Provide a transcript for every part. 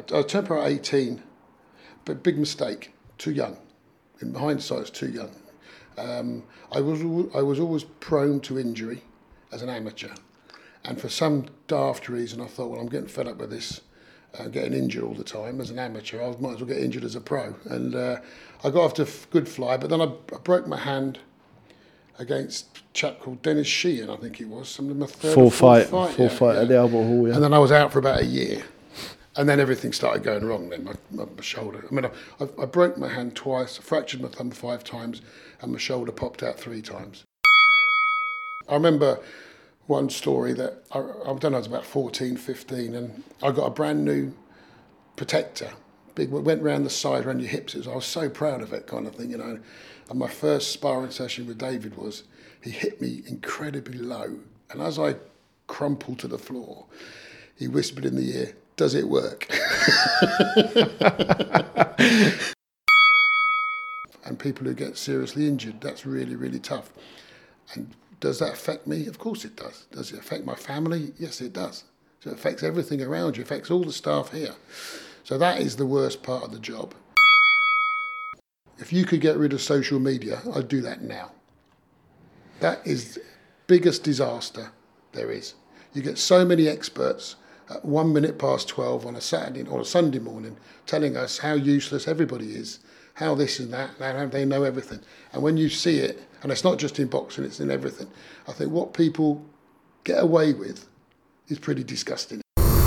I turned pro at 18, but big mistake. Too young. In hindsight, it's too young. I was always prone to injury as an amateur, and for some daft reason, I thought, well, I'm getting fed up with this, getting injured all the time as an amateur. I might as well get injured as a pro, and I got off to a good fly, but then I broke my hand against a chap called Dennis Sheehan, I think it was. Some of my full fight yeah. at the Albert Hall. Yeah. And then I was out for about a year. And then everything started going wrong then, my shoulder. I mean, I broke my hand twice, I fractured my thumb 5 times, and my shoulder popped out 3 times. I remember one story that, I don't know, I was about 14, 15, and I got a brand new protector. Big, went round the side, around your hips. I was so proud of it, kind of thing, you know. And my first sparring session with David was, he hit me incredibly low. And as I crumpled to the floor, he whispered in the ear, "Does it work?" And people who get seriously injured, that's really, really tough. And does that affect me? Of course it does. Does it affect my family? Yes, it does. So it affects everything around you, it affects all the staff here. So that is the worst part of the job. If you could get rid of social media, I'd do that now. That is the biggest disaster there is. You get so many experts at 1 minute past 12 on a Saturday or a Sunday morning telling us how useless everybody is, how this and that, how they know everything. And when you see it, and it's not just in boxing, it's in everything, I think what people get away with is pretty disgusting.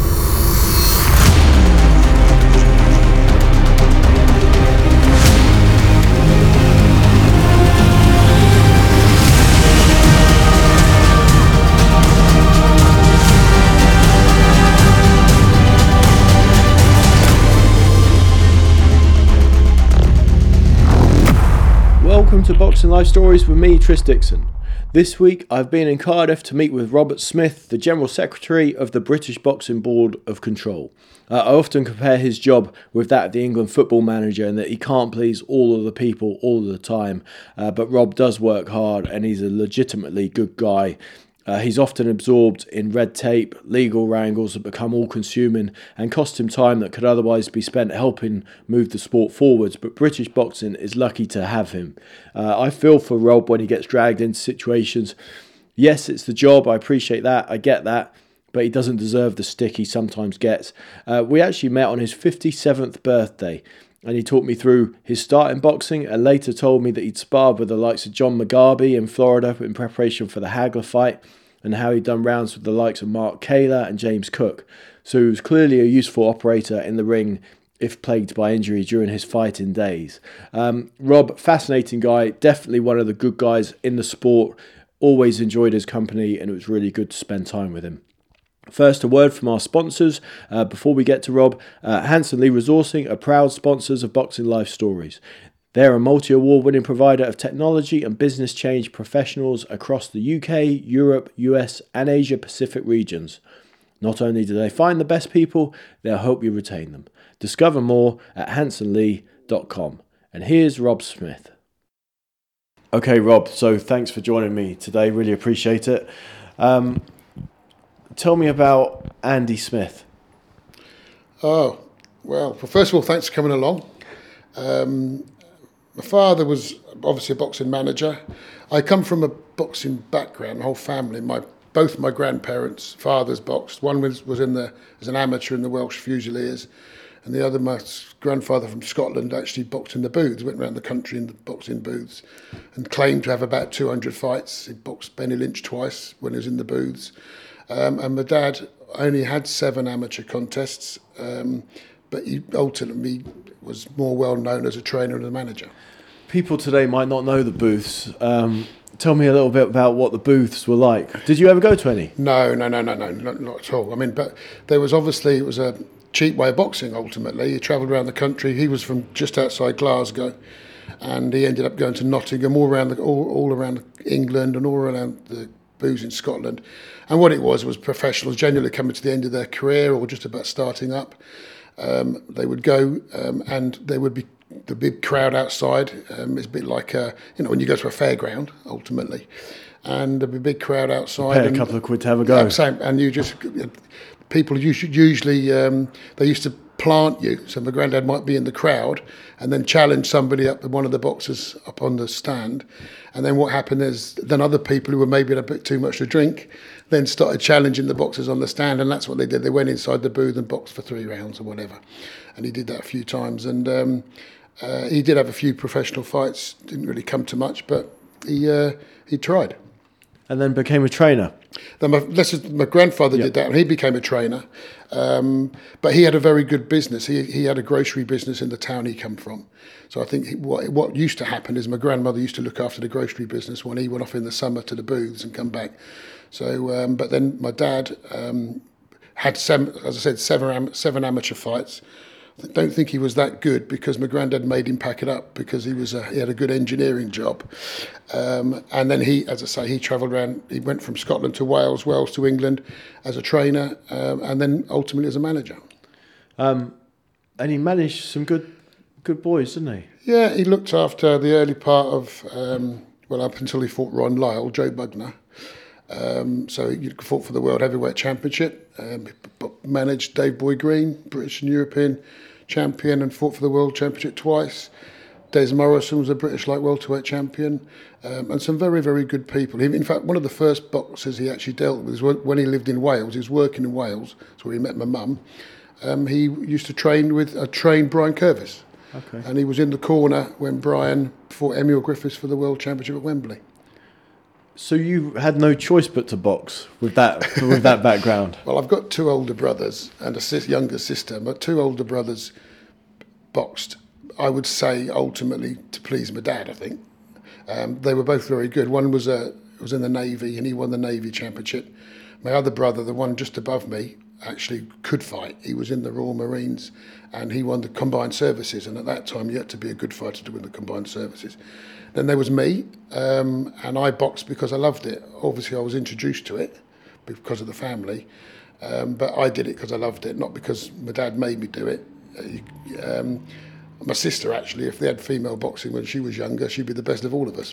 Welcome to Boxing Life Stories with me, Tris Dixon. This week I've been in Cardiff to meet with Robert Smith, the General Secretary of the British Boxing Board of Control. I often compare his job with that of the England football manager in that he can't please all of the people all of the time, but Rob does work hard and he's a legitimately good guy. He's often absorbed in red tape, legal wrangles that become all-consuming and cost him time that could otherwise be spent helping move the sport forwards, but British boxing is lucky to have him. I feel for Rob when he gets dragged into situations. Yes, it's the job, I appreciate that, I get that, but he doesn't deserve the stick he sometimes gets. We actually met on his 57th birthday, and he talked me through his start in boxing and later told me that he'd sparred with the likes of John Mugabe in Florida in preparation for the Hagler fight, and how he'd done rounds with the likes of Mark Kaler and James Cook. So he was clearly a useful operator in the ring if plagued by injury during his fighting days. Rob, fascinating guy, definitely one of the good guys in the sport. Always enjoyed his company and it was really good to spend time with him. First, a word from our sponsors before we get to Rob. Hanson Lee Resourcing are proud sponsors of Boxing Life Stories. They're a multi-award winning provider of technology and business change professionals across the UK, Europe, US and Asia Pacific regions. Not only do they find the best people, they'll help you retain them. Discover more at hansonlee.com. And here's Rob Smith. Okay, Rob, so thanks for joining me today. Really appreciate it. Tell me about Andy Smith. Oh, well, first of all, thanks for coming along. My father was obviously a boxing manager. I come from a boxing background, the whole family. Both my grandparents' fathers boxed. One was as an amateur in the Welsh Fusiliers, and the other, my grandfather from Scotland, actually boxed in the booths, went around the country in the boxing booths, and claimed to have about 200 fights. He boxed Benny Lynch twice when he was in the booths. And my dad only had 7 amateur contests, but he ultimately was more well known as a trainer and a manager. People today might not know the booths. Tell me a little bit about what the booths were like. Did you ever go to any? No, not at all. I mean, but there was obviously, it was a cheap way of boxing ultimately. He travelled around the country. He was from just outside Glasgow, and he ended up going to Nottingham, all around England and all around the booths in Scotland. And what it was professionals generally coming to the end of their career or just about starting up. They would go and there would be the big crowd outside. It's a bit like when you go to a fairground ultimately, and there'd be a big crowd outside. Pay a couple of quid to have a go. Yeah, same. And you just people usually they used to plant you. So my granddad might be in the crowd and then challenge somebody up, one of the boxers up on the stand. And then what happened is then other people who were maybe had a bit too much to drink then started challenging the boxers on the stand, and that's what they did. They went inside the booth and boxed for 3 rounds or whatever. And he did that a few times. And he did have a few professional fights, didn't really come to much, but he tried. And then became a trainer. Then my grandfather did that, and he became a trainer. But he had a very good business. He had a grocery business in the town he come from. So I think what used to happen is my grandmother used to look after the grocery business when he went off in the summer to the booths and come back. So, but then my dad had, as I said, seven amateur fights. I don't think he was that good because my granddad made him pack it up because he had a good engineering job. And then he, as I say, he travelled around. He went from Scotland to Wales, Wales to England as a trainer, and then ultimately as a manager. And he managed some good boys, didn't he? Yeah, he looked after the early part of, up until he fought Ron Lyle, Joe Bugner. So he fought for the World Heavyweight Championship, managed Dave Boy Green, British and European champion, and fought for the World Championship twice. Des Morrison was a British light welterweight champion, and some very, very good people. In fact, one of the first boxers he actually dealt with was when he lived in Wales. He was working in Wales, that's where he met my mum. He used to train Brian Curvis. Okay. And he was in the corner when Brian fought Emil Griffiths for the World Championship at Wembley. So you had no choice but to box with that background. Well, I've got 2 older brothers and a younger sister. My 2 older brothers boxed, I would say, ultimately to please my dad, I think. They were both very good. One was in the Navy, and he won the Navy Championship. My other brother, the one just above me, actually could fight. He was in the Royal Marines, and he won the Combined Services. And at that time, you had to be a good fighter to win the Combined Services. Then there was me, and I boxed because I loved it. Obviously, I was introduced to it because of the family, but I did it because I loved it, not because my dad made me do it. My sister, actually, if they had female boxing when she was younger, she'd be the best of all of us.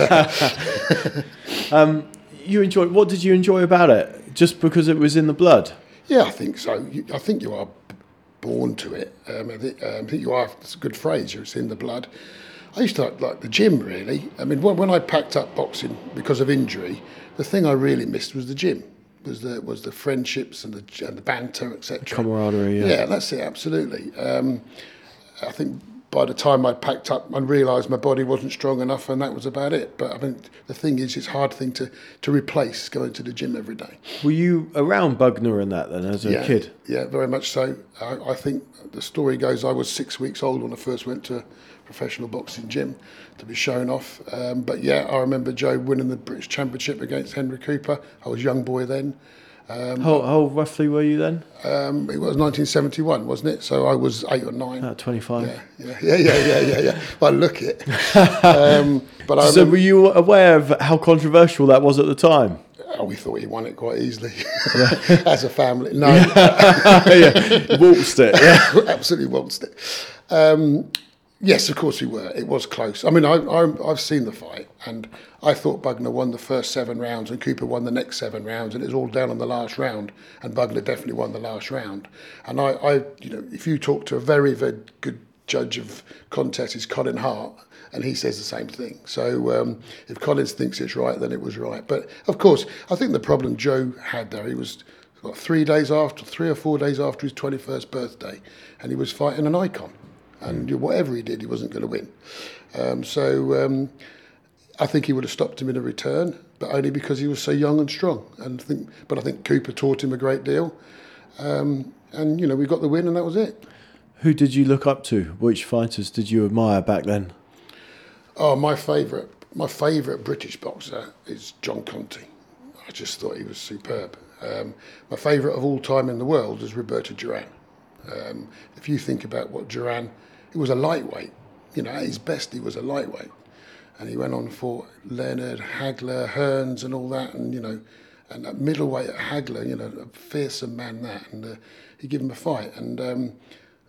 But, you enjoyed. What did you enjoy about it? Just because it was in the blood? Yeah, I think so. I think you are born to it. I think you are. It's a good phrase. It's in the blood. I used to like the gym, really. I mean, when I packed up boxing because of injury, the thing I really missed was the gym. Was the friendships and the banter, etc. Camaraderie. Yeah, that's it. Absolutely. I think by the time I'd packed up, I realised my body wasn't strong enough, and that was about it. But I mean, the thing is, it's a hard thing to replace going to the gym every day. Were you around Bugner and that then as a kid? Yeah, very much so. I think the story goes I was 6 weeks old when I first went to a professional boxing gym to be shown off. But yeah, I remember Joe winning the British Championship against Henry Cooper. I was a young boy then. How roughly were you then? It was 1971, wasn't it? So I was 8 or 9. About 25. Yeah. Well, look it. But So were you aware of how controversial that was at the time? Oh, we thought he won it quite easily as a family. No, Waltzed it. Yeah. Absolutely waltzed it. Yes, of course we were. It was close. I mean, I've seen the fight, and I thought Bugner won the first 7 rounds and Cooper won the next 7 rounds, and it was all down on the last round, and Bugner definitely won the last round. And I if you talk to a very, very good judge of contests, is Colin Hart, and he says the same thing. So if Collins thinks it's right, then it was right. But of course, I think the problem Joe had there, he was 3 or 4 days after his 21st birthday, and he was fighting an icon. And whatever he did, he wasn't going to win. So I think he would have stopped him in a return, but only because he was so young and strong. But I think Cooper taught him a great deal. And we got the win, and that was it. Who did you look up to? Which fighters did you admire back then? Oh, my favourite British boxer is John Conte. I just thought he was superb. My favourite of all time in the world is Roberto Duran. If you think about what Duran, he was a lightweight. At his best, he was a lightweight. And he went on for Leonard, Hagler, Hearns and all that. And, and at middleweight at Hagler, a fearsome man that. And he gave him a fight. And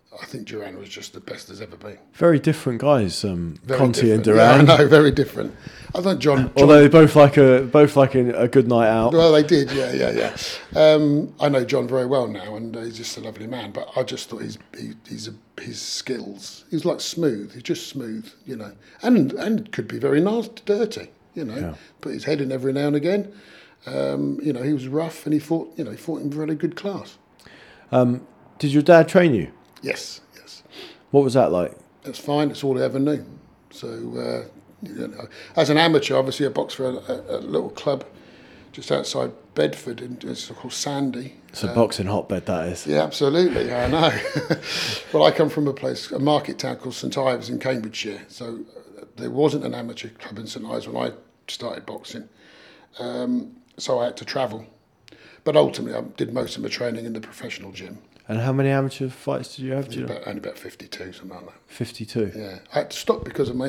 I think Duran was just the best there's ever been. Very different guys, Very Conti and different. Yeah, Duran. I know, very different. I think John Although they both like a good night out. well, they did, yeah. I know John very well now, and he's just a lovely man. But I just thought his skills, he's like smooth. He's just smooth, you know, and could be very nasty, dirty, you know. Yeah. Put his head in every now and again. You know, he was rough, and he fought in really good class. Did your dad train you? Yes. What was that like? That's fine. It's all I ever knew. So, you know, as an amateur, obviously, I boxed for a little club just outside Bedford, it's called Sandy. It's a boxing hotbed, that is. Yeah, absolutely. I know. Well, I come from a market town called St Ives in Cambridgeshire. So there wasn't an amateur club in St Ives when I started boxing. So I had to travel. But ultimately, I did most of my training in the professional gym. And how many amateur fights did you have? Only about 52, something like that. 52. Yeah, I had to stop because of my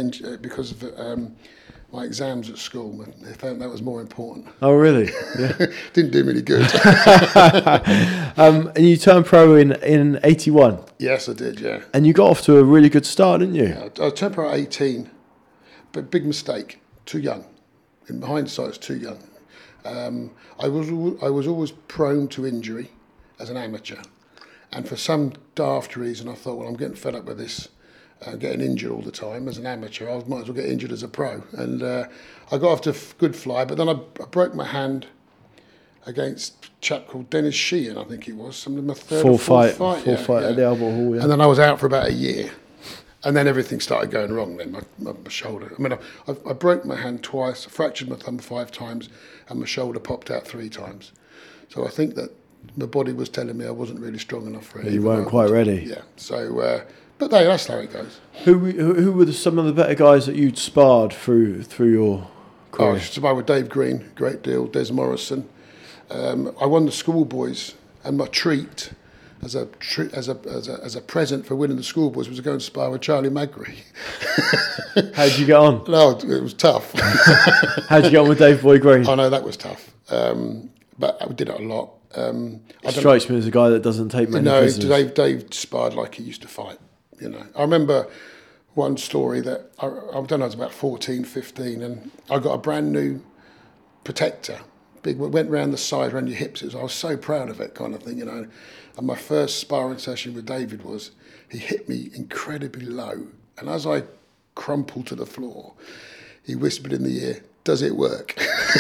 exams at school. They found that was more important. Oh, really? Yeah. Didn't do me any good. And you turned pro in 81. Yes, I did. Yeah. And you got off to a really good start, didn't you? I turned pro at 18, but big mistake. Too young. In hindsight, it's too young. I was always prone to injury as an amateur. And for some daft reason, I thought, well, I'm getting fed up with this, getting injured all the time. As an amateur, I might as well get injured as a pro. And I got off to a good fly, but then I broke my hand against a chap called Dennis Sheehan, I think it was. Some of my third or fourth fight. Full fight at the Albert Hall, yeah. And then I was out for about a year. And then everything started going wrong then, my shoulder. I mean, I broke my hand twice, fractured my thumb 5 times, and my shoulder popped out 3 times. So I think that my body was telling me I wasn't really strong enough for it. You weren't quite ready. Yeah. So, but that's how it goes. Who were some of the better guys that you'd sparred through your career? I sparred with Dave Green, great deal. Des Morrison. I won the schoolboys, and my treat as a present for winning the schoolboys was to go and spar with Charlie Magri. How did you get on? No, it was tough. How did you get on with Dave Boy Green? I know that was tough, but I did it a lot. Strikes me as a guy that doesn't take many prisoners. Dave sparred like he used to fight. You know, I remember one story that I don't know, I was about 14, 15, and I got a brand new protector. Big, went round the side, around your hips. I was so proud of it, kind of thing, you know. And my first sparring session with David was, he hit me incredibly low, and as I crumpled to the floor, he whispered in the ear, "Does it work?"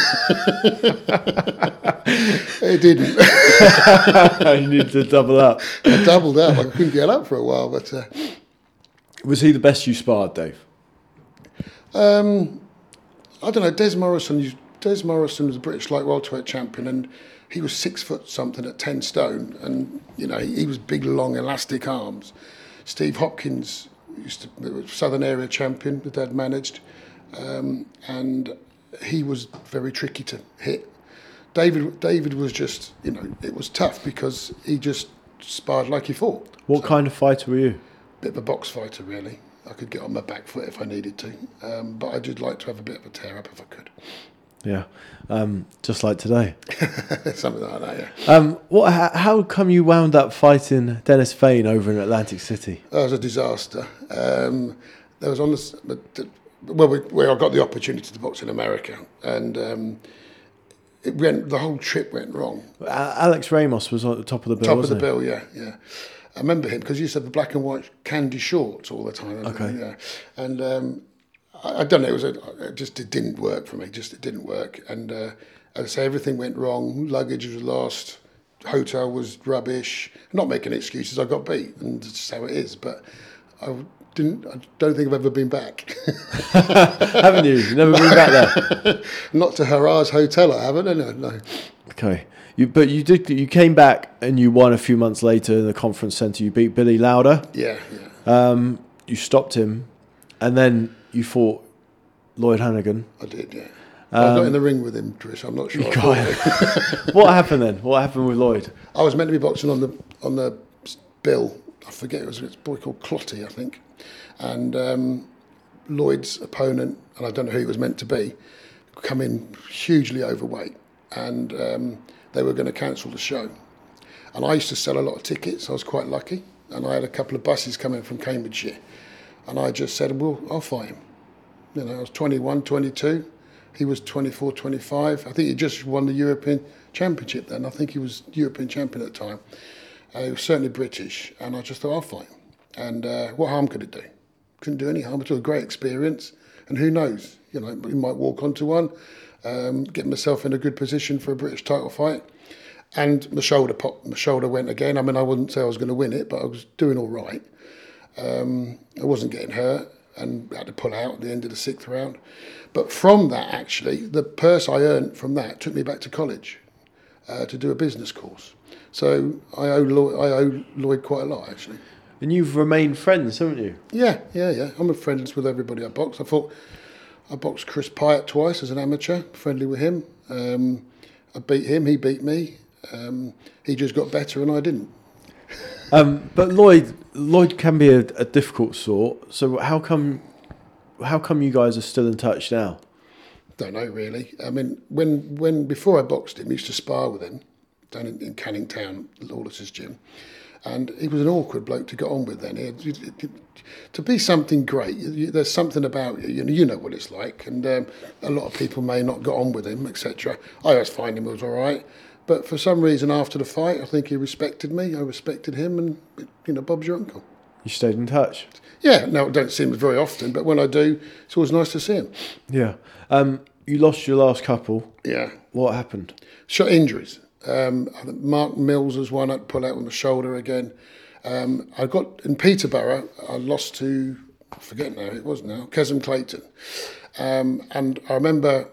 It didn't. You need to double up. I doubled up. I couldn't get up for a while, but Was he the best you sparred, Dave? I don't know. Des Morrison was a British light welterweight champion, and he was 6 foot something at 10 stone, and you know he was big, long, elastic arms. Steve Hopkins Southern area champion. The dad managed, and he was very tricky to hit. David was just, you know, it was tough because he just sparred like he fought. What kind of fighter were you? Bit of a box fighter, really. I could get on my back foot if I needed to, but I did like to have a bit of a tear up if I could. Yeah, just like today. Something like that, yeah. How come you wound up fighting Dennis Fain over in Atlantic City? That was a disaster. There was where I got the opportunity to box in America, and the whole trip went wrong. Alex Ramos was at the top of the bill. Top of the bill, yeah. I remember him because he used to have the black and white candy shorts all the time. Okay. Yeah. And I don't know. It didn't work for me. It didn't work. And as I say, everything went wrong. Luggage was lost. Hotel was rubbish. I'm not making excuses. I got beat, and that's how it is. But I don't think I've ever been back. Haven't you? You've never been back there? Not to Harrah's Hotel, I haven't. No. Okay. You came back and you won a few months later in the conference centre. You beat Billy Lauder. Yeah. You stopped him, and then you fought Lloyd Hannigan. I did, yeah. I got in the ring with him, Trish. I'm not sure. What happened then? What happened with Lloyd? I was meant to be boxing on the bill. I forget, it was a boy called Clotty, I think. And Lloyd's opponent, and I don't know who he was meant to be, come in hugely overweight. And they were going to cancel the show. And I used to sell a lot of tickets. I was quite lucky. and I had a couple of buses coming from Cambridgeshire, and I just said, well, I'll fight him. You know, I was 21, 22. He was 24, 25. I think he just won the European Championship then. I think he was European champion at the time. He was certainly British, and I just thought, I'll fight him. And what harm could it do? Couldn't do any harm. It was a great experience, and who knows? You know, we might walk onto one, get myself in a good position for a British title fight. And my shoulder popped. My shoulder went again. I mean, I wouldn't say I was going to win it, but I was doing all right. I wasn't getting hurt, and had to pull out at the end of the 6th round. But from that, actually, the purse I earned from that took me back to college to do a business course. So I owe Lloyd quite a lot, actually. And you've remained friends, haven't you? Yeah. I'm friends with everybody I box. I boxed Chris Pyatt twice as an amateur, friendly with him. I beat him, he beat me. He just got better and I didn't. But Lloyd can be a difficult sort. So how come you guys are still in touch now? Don't know really. I mean, when before I boxed him, I used to spar with him down in Canning Town, Lawless's gym, and he was an awkward bloke to get on with. Then to be something great, there's something about you. You know what it's like, and a lot of people may not get on with him, etc. I always find him was all right. But for some reason, after the fight, I think he respected me. I respected him, and Bob's your uncle. You stayed in touch. Yeah. Now I don't see him very often, but when I do, it's always nice to see him. Yeah. You lost your last couple. Yeah. What happened? Shot injuries. I think Mark Mills was one I'd pull out with my shoulder again. I got in Peterborough. I lost to I forget now. It was now Kesem Clayton, and I remember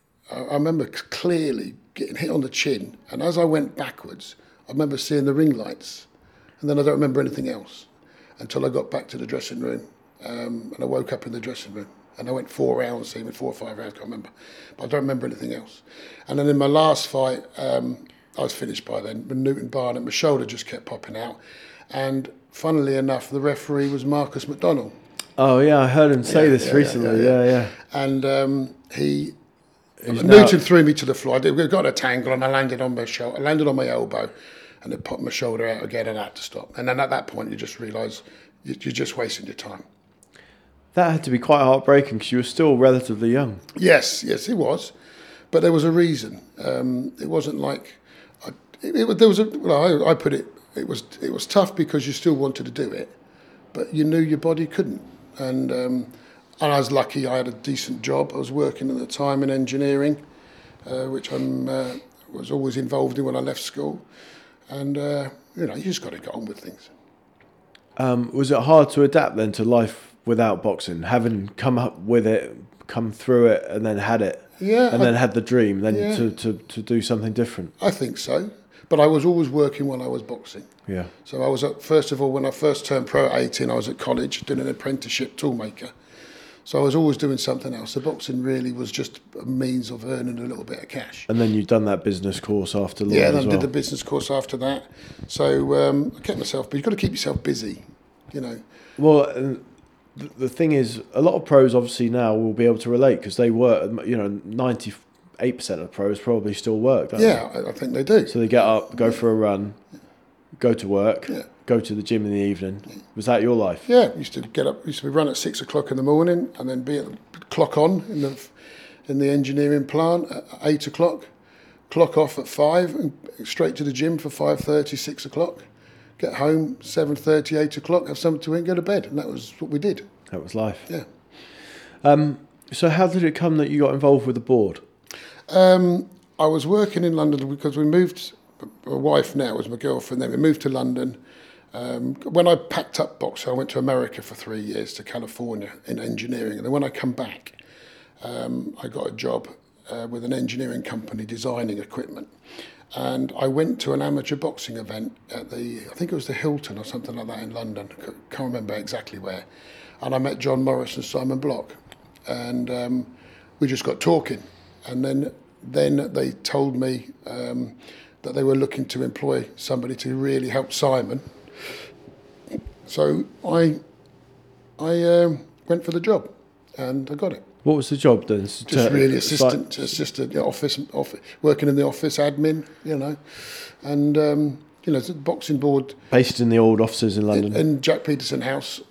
clearly getting hit on the chin, and as I went backwards, I remember seeing the ring lights, and then I don't remember anything else until I got back to the dressing room, and I woke up in the dressing room, and I went 4 rounds, even 4 or 5 rounds, I can't remember, but I don't remember anything else. And then in my last fight, I was finished by then, with Newton Barnett, my shoulder just kept popping out, and funnily enough, the referee was Marcus McDonnell. Oh yeah, I heard him say this recently. Yeah. And Newton threw me to the floor. I got a tangle and I landed on my shoulder. I landed on my elbow, and it popped my shoulder out again, and I had to stop. And then at that point, you just realise you're just wasting your time. That had to be quite heartbreaking because you were still relatively young. Yes, it was, but there was a reason. It wasn't like there was a. Well, I put it. It was tough because you still wanted to do it, but you knew your body couldn't. And I was lucky. I had a decent job. I was working at the time in engineering, which I was always involved in when I left school. And you just got to get on with things. Was it hard to adapt then to life without boxing, having come up with it, come through it, and then had it, then had the dream, then to do something different? I think so. But I was always working while I was boxing. Yeah. So I was first of all, when I first turned pro at 18, I was at college doing an apprenticeship toolmaker. So I was always doing something else. The boxing really was just a means of earning a little bit of cash. And then you'd done that business course after law as well. Yeah, I did the business course after that. So I kept myself, but you've got to keep yourself busy, Well, the thing is, a lot of pros obviously now will be able to relate because they work, 98% of pros probably still work, don't they? I think they do. So they get up, go for a run, go to work, go to the gym in the evening. Was that your life? Yeah, used to get up, used to run at 6 o'clock in the morning and then be at the clock on in the engineering plant at 8 o'clock, clock off at 5 and straight to the gym for 5:30, 6 o'clock, get home 7:30, 8 o'clock, have something to eat and go to bed. And that was what we did. That was life. Yeah. So how did it come that you got involved with the board? I was working in London because we moved, my wife now was my girlfriend then, we moved to London. When I packed up boxing, I went to America for 3 years, to California, in engineering. And then when I come back, I got a job with an engineering company designing equipment. And I went to an amateur boxing event at I think it was the Hilton or something like that in London. Can't remember exactly where. And I met John Morris and Simon Block. And we just got talking. And then they told me that they were looking to employ somebody to really help Simon. So I went for the job, and I got it. What was the job then? Just really assistant, office, working in the office, admin, and You know, it's a boxing board Based in the old offices in London. in Jack Peterson House,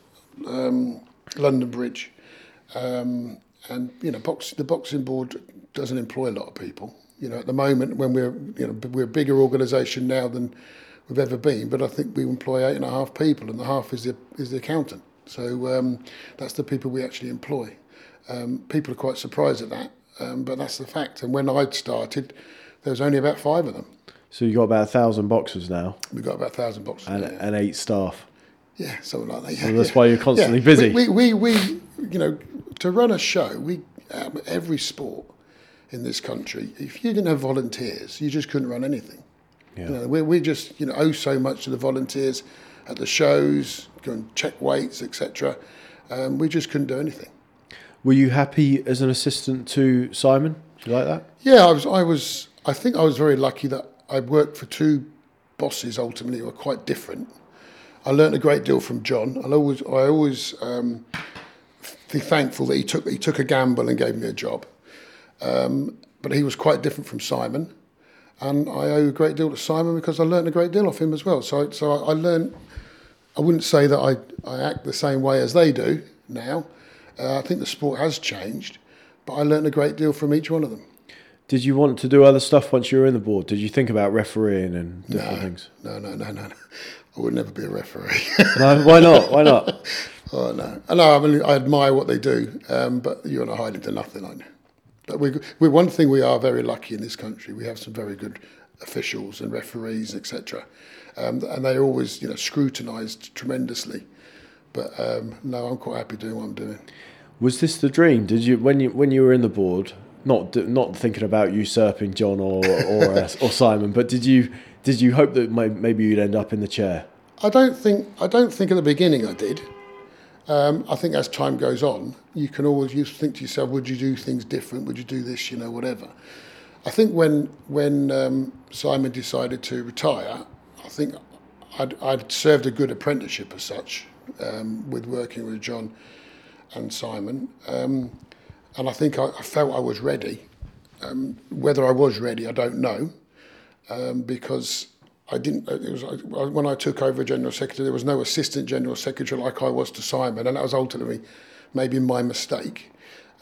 London Bridge. And you know, the boxing board doesn't employ a lot of people. You know, at the moment when we're a bigger organisation now than we've ever been, but I think we employ 8.5 people, and the half is the accountant. So that's the people we actually employ. People are quite surprised at that, but that's the fact. And when I'd started, there was only about 5 of them. So you've got about 1,000 boxers now. We've got about 1,000 boxers and 8 staff. Yeah, something like that. Yeah, so that's why you're constantly busy. We you know, to run a show, every sport in this country, if you didn't have volunteers, you just couldn't run anything. Yeah. You know, we just owe so much to the volunteers at the shows, go and check weights, etc. We just couldn't do anything. Were you happy as an assistant to Simon? Do you like that? Yeah, I think I was very lucky that I worked for 2 bosses ultimately who were quite different. I learnt a great deal from John. I always be thankful that he took a gamble and gave me a job. But he was quite different from Simon, and I owe a great deal to Simon because I learnt a great deal off him as well. So I learnt. I wouldn't say that I act the same way as they do now. I think the sport has changed, but I learnt a great deal from each one of them. Did you want to do other stuff once you were in the board? Did you think about refereeing and different things? No. I would never be a referee. No, why not? Why not? Oh no, I mean, I admire what they do, but you're not hiding to nothing, aren't you? But we one thing we are very lucky in this country. We have some very good officials and referees, etc., and they're always scrutinised tremendously. But no, I'm quite happy doing what I'm doing. Was this the dream? Did you when you were in the board? Not thinking about usurping John or Simon, but did you hope that maybe you'd end up in the chair? I don't think at the beginning I did. I think as time goes on, you think to yourself, would you do things different? Would you do this, whatever? I think when Simon decided to retire, I think I'd served a good apprenticeship as such, with working with John and Simon. And I think I felt I was ready. Whether I was ready, I don't know, because I didn't. When I took over General Secretary, there was no Assistant General Secretary like I was to Simon, and that was ultimately maybe my mistake.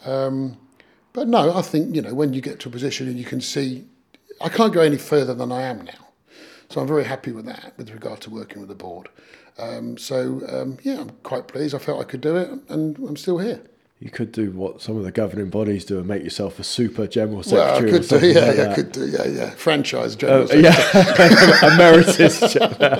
But no, I think when you get to a position and you can see, I can't go any further than I am now, so I'm very happy with that with regard to working with the board. Yeah, I'm quite pleased. I felt I could do it, and I'm still here. You could do what some of the governing bodies do and make yourself a super general secretary. Well, I could do, yeah, I could do, yeah. Franchise general secretary. Yeah, emeritus.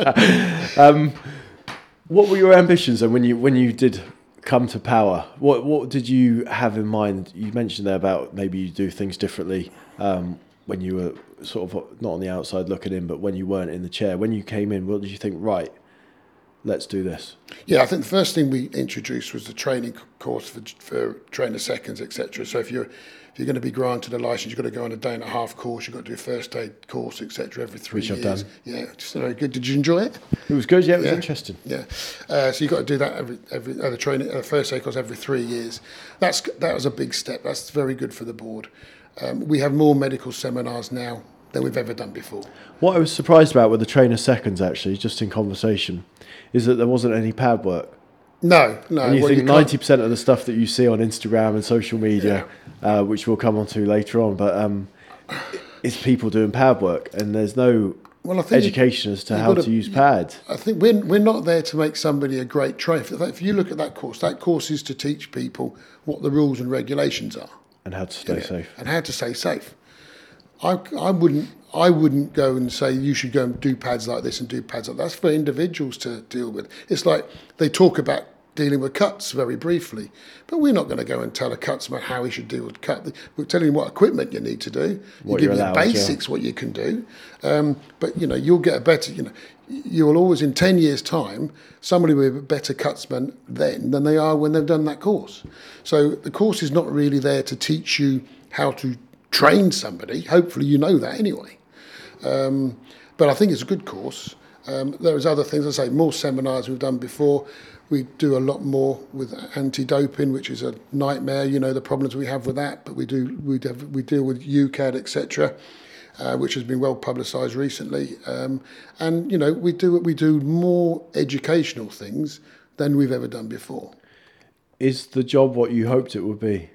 What were your ambitions then when you did come to power? What did you have in mind? You mentioned there about maybe you do things differently when you were sort of not on the outside looking in, but when you weren't in the chair. When you came in, what did you think? Right, let's do this. Yeah, I think the first thing we introduced was the training course for trainer seconds, etc. So if you're going to be granted a license, you've got to go on a 1.5-day course. You've got to do a first aid course, etc. every 3 years. Which I've done. Yeah, just very good. Did you enjoy it? It was good. Yeah, it was interesting. Yeah, so you've got to do that every first aid course every 3 years. That was a big step. That's very good for the board. We have more medical seminars now than we've ever done before. What I was surprised about with the trainer seconds, actually, just in conversation, is that there wasn't any pad work. No. And you think 90% of the stuff that you see on Instagram and social media, which we'll come on to later on, but is people doing pad work, and there's no education as to how to use pads. I think we're not there to make somebody a great trainer. If you look at that course is to teach people what the rules and regulations are. And how to stay safe. And how to stay safe. I wouldn't go and say you should go and do pads like this and do pads like that. That's for individuals to deal with. It's like they talk about dealing with cuts very briefly, but we're not going to go and tell a cutsman how he should deal with cut. We're telling him what equipment you need to do. We give you the basics, what you can do. But you'll get a better. You'll always in 10 years' time, somebody will be a better cutsman then than they are when they've done that course. So the course is not really there to teach you how to train somebody. Hopefully you know that anyway. But I think it's a good course. There's other things, I say, more seminars we've done before. We do a lot more with anti-doping, which is a nightmare, the problems we have with that, but we deal with UCAD, etc. which has been well publicised recently. And you know, we do more educational things than we've ever done before. Is the job what you hoped it would be?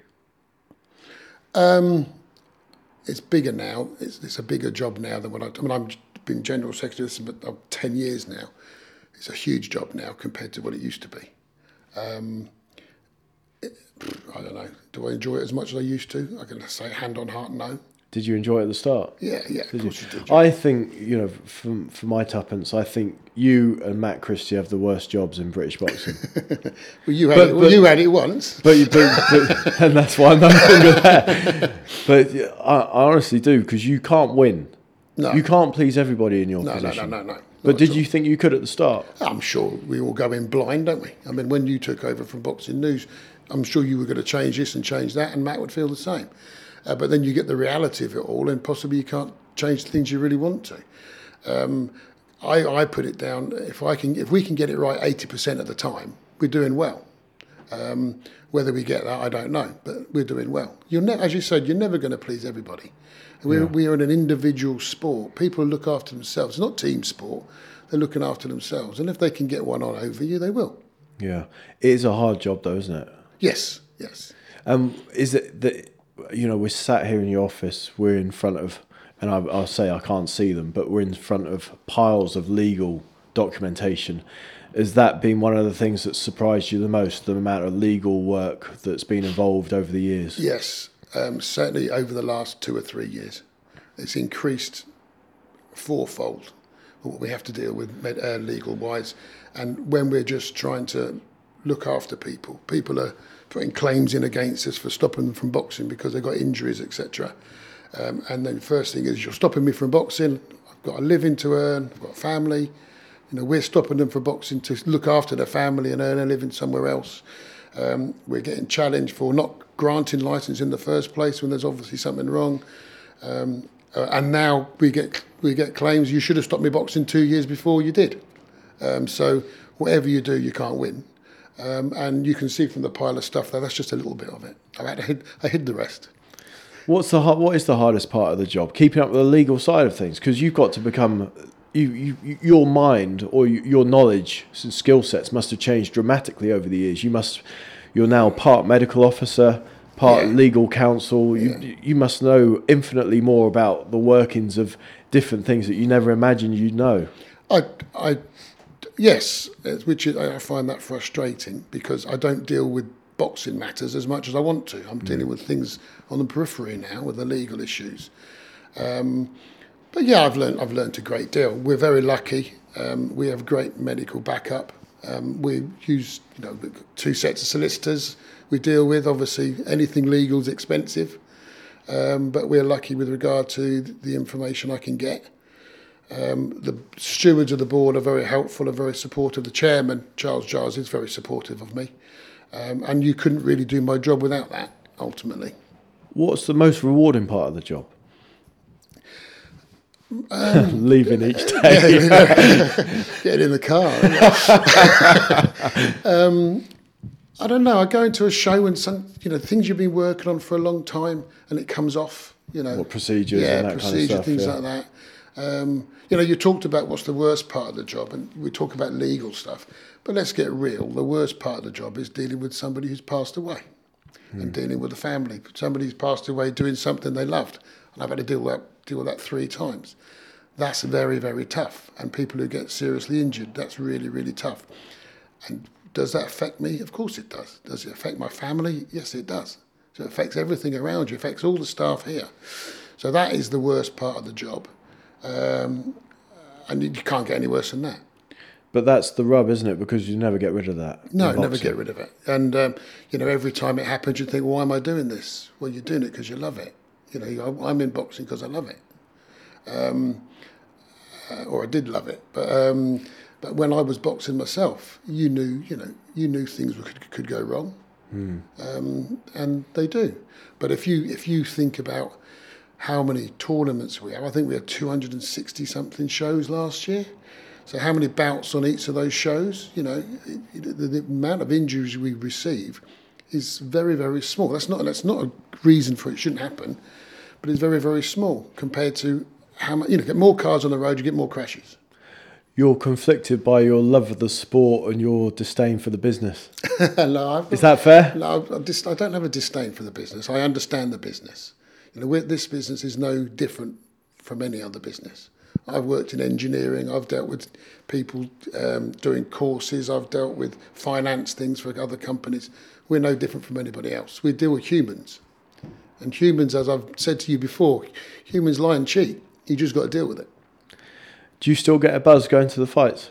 It's bigger now. It's a bigger job now than I've been General Secretary for 10 years now. It's a huge job now compared to what it used to be. I don't know. Do I enjoy it as much as I used to? I can say hand on heart, no. Did you enjoy it at the start? Yeah, of course you did. I think, you know, for my tuppence, I think you and Matt Christie have the worst jobs in British boxing. Well, you had it once. But and that's why I'm no longer there. But I honestly do, because you can't win. No. You can't please everybody in your position. No. But did you think you could at the start? I'm sure we all go in blind, don't we? I mean, when you took over from Boxing News, I'm sure you were going to change this and change that, and Matt would feel the same. But then you get the reality of it all, and possibly you can't change the things you really want to. I put it down, if we can get it right 80% of the time, we're doing well. Whether we get that, I don't know, but we're doing well. As you said, you're never going to please everybody. We are in an individual sport. People look after themselves. It's not team sport. They're looking after themselves. And if they can get one on over you, they will. Yeah. It is a hard job, though, isn't it? Yes. Is it that, you know, we're sat here in your office, we're in front of, and I'll say I can't see them, but we're in front of piles of legal documentation. Has that been one of the things that surprised you the most, the amount of legal work that's been involved over the years? Yes. Certainly over the last 2 or 3 years, it's increased fourfold what we have to deal with legal-wise. And when we're just trying to look after people are putting claims in against us for stopping them from boxing because they've got injuries, etc. And then first thing is, you're stopping me from boxing, I've got a living to earn, I've got a family. You know, we're stopping them from boxing to look after their family and earn a living somewhere else. We're getting challenged for not granting licence in the first place when there's obviously something wrong, and now we get claims you should have stopped me boxing 2 years before you did. So whatever you do, you can't win, and you can see from the pile of stuff that's just a little bit of it. I hid the rest. What is the hardest part of the job? Keeping up with the legal side of things, because you've got to become. Your mind or your knowledge and skill sets must have changed dramatically over the years. You're now part medical officer, part legal counsel. You must know infinitely more about the workings of different things that you never imagined you'd know. Yes, which I find that frustrating, because I don't deal with boxing matters as much as I want to. I'm dealing with things on the periphery now, with the legal issues. But yeah, I've learned a great deal. We're very lucky. We have great medical backup. We use 2 sets of solicitors we deal with. Obviously, anything legal is expensive, but we're lucky with regard to the information I can get. The stewards of the board are very helpful and very supportive. The chairman, Charles Giles, is very supportive of me, and you couldn't really do my job without that, ultimately. What's the most rewarding part of the job? Leaving each day. Get in the car. I don't know. I go into a show and things you've been working on for a long time, and it comes off. What procedures and that kind of stuff. Things like that. You talked about what's the worst part of the job, and we talk about legal stuff. But let's get real. The worst part of the job is dealing with somebody who's passed away, and dealing with the family. Somebody who's passed away doing something they loved, and I've had to deal with that 3 times. That's very, very tough. And people who get seriously injured, that's really, really tough. And does that affect me? Of course it does. Does it affect my family? Yes, it does. So it affects everything around you. It affects all the staff here. So that is the worst part of the job. And you can't get any worse than that. But that's the rub, isn't it? Because you never get rid of that. No, never get rid of it. And, every time it happens, you think, well, why am I doing this? Well, you're doing it because you love it. I'm in boxing because I love it. Or I did love it. But when I was boxing myself, you knew things could go wrong. And they do. But if you think about how many tournaments we have, I think we had 260 something shows last year. So how many bouts on each of those shows? The amount of injuries we receive is very, very small. That's not a reason for it shouldn't happen, but it's very, very small compared to how much, get more cars on the road, you get more crashes. You're conflicted by your love of the sport and your disdain for the business. No, Is that fair? No, I don't have a disdain for the business. I understand the business. This business is no different from any other business. I've worked in engineering. I've dealt with people doing courses. I've dealt with finance things for other companies. We're no different from anybody else. We deal with humans. And humans, as I've said to you before, humans lie and cheat. You just got to deal with it. Do you still get a buzz going to the fights?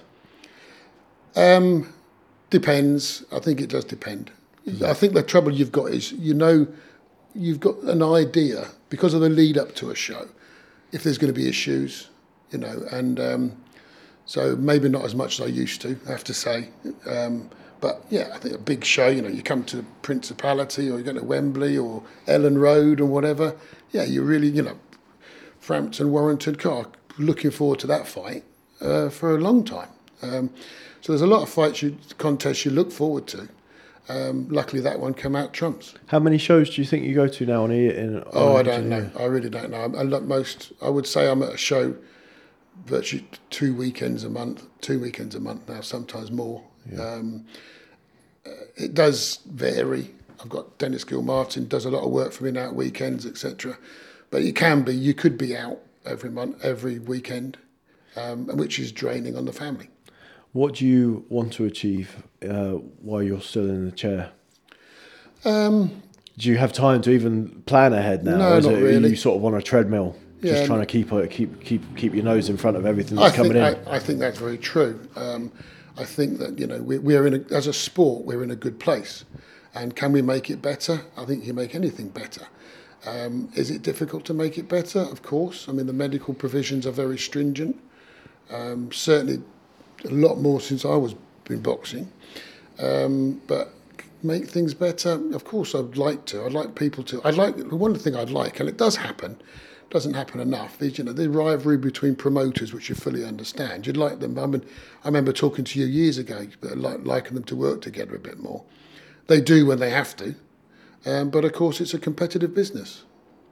Depends. I think it does depend. I think the trouble you've got is, you've got an idea, because of the lead up to a show, if there's going to be issues, and so maybe not as much as I used to, I have to say. But yeah, I think a big show, you come to Principality or you go to Wembley or Ellen Road or whatever. Yeah, you really, Frampton, Warrington, looking forward to that fight for a long time. So there's a lot of contests you look forward to. Luckily, that one came out trumps. How many shows do you think you go to now I don't know. I really don't know. I would say I'm at a show virtually 2 weekends a month now, sometimes more. Yeah. It does vary. I've got Dennis Gilmartin, does a lot of work for me now at weekends, etc. But you could be out every weekend, which is draining on the family. What do you want to achieve while you're still in the chair? Do you have time to even plan ahead now? No, not really. You sort of on a treadmill, just trying to keep your nose in front of everything that's coming in. I think that's very true. I think that we're as a sport, we're in a good place, and can we make it better? I think you make anything better. Is it difficult to make it better? Of course. I mean, the medical provisions are very stringent. Certainly, a lot more since I was in boxing. But make things better. Of course, I'd like to. I'd like people to. One thing I'd like, and it does happen. Doesn't happen enough. Is the rivalry between promoters, which you fully understand. You'd like them. I remember talking to you years ago, liking them to work together a bit more. They do when they have to. But of course, it's a competitive business.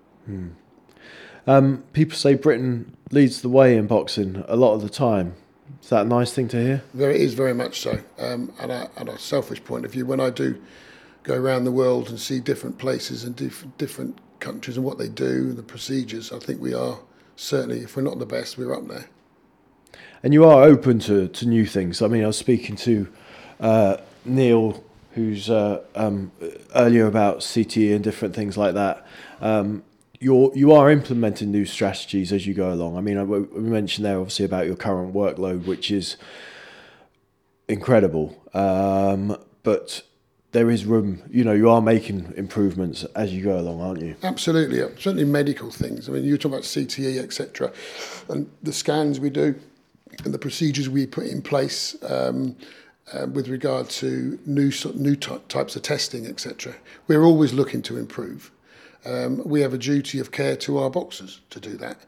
Hmm. People say Britain leads the way in boxing a lot of the time. Is that a nice thing to hear? It is very much so. And a selfish point of view, when I do go around the world and see different places and different countries and what they do and the procedures, I think we are certainly, if we're not the best, we're up there. And you are open to new things. I mean, I was speaking to Neil, who's earlier about CTE and different things like that. You are implementing new strategies as you go along. I mean, we mentioned there obviously about your current workload, which is incredible. But there is room. You are making improvements as you go along, aren't you? Absolutely. Certainly medical things. I mean, you talk about CTE, etc., and the scans we do and the procedures we put in place with regard to new types of testing, etc. We're always looking to improve. We have a duty of care to our boxers to do that,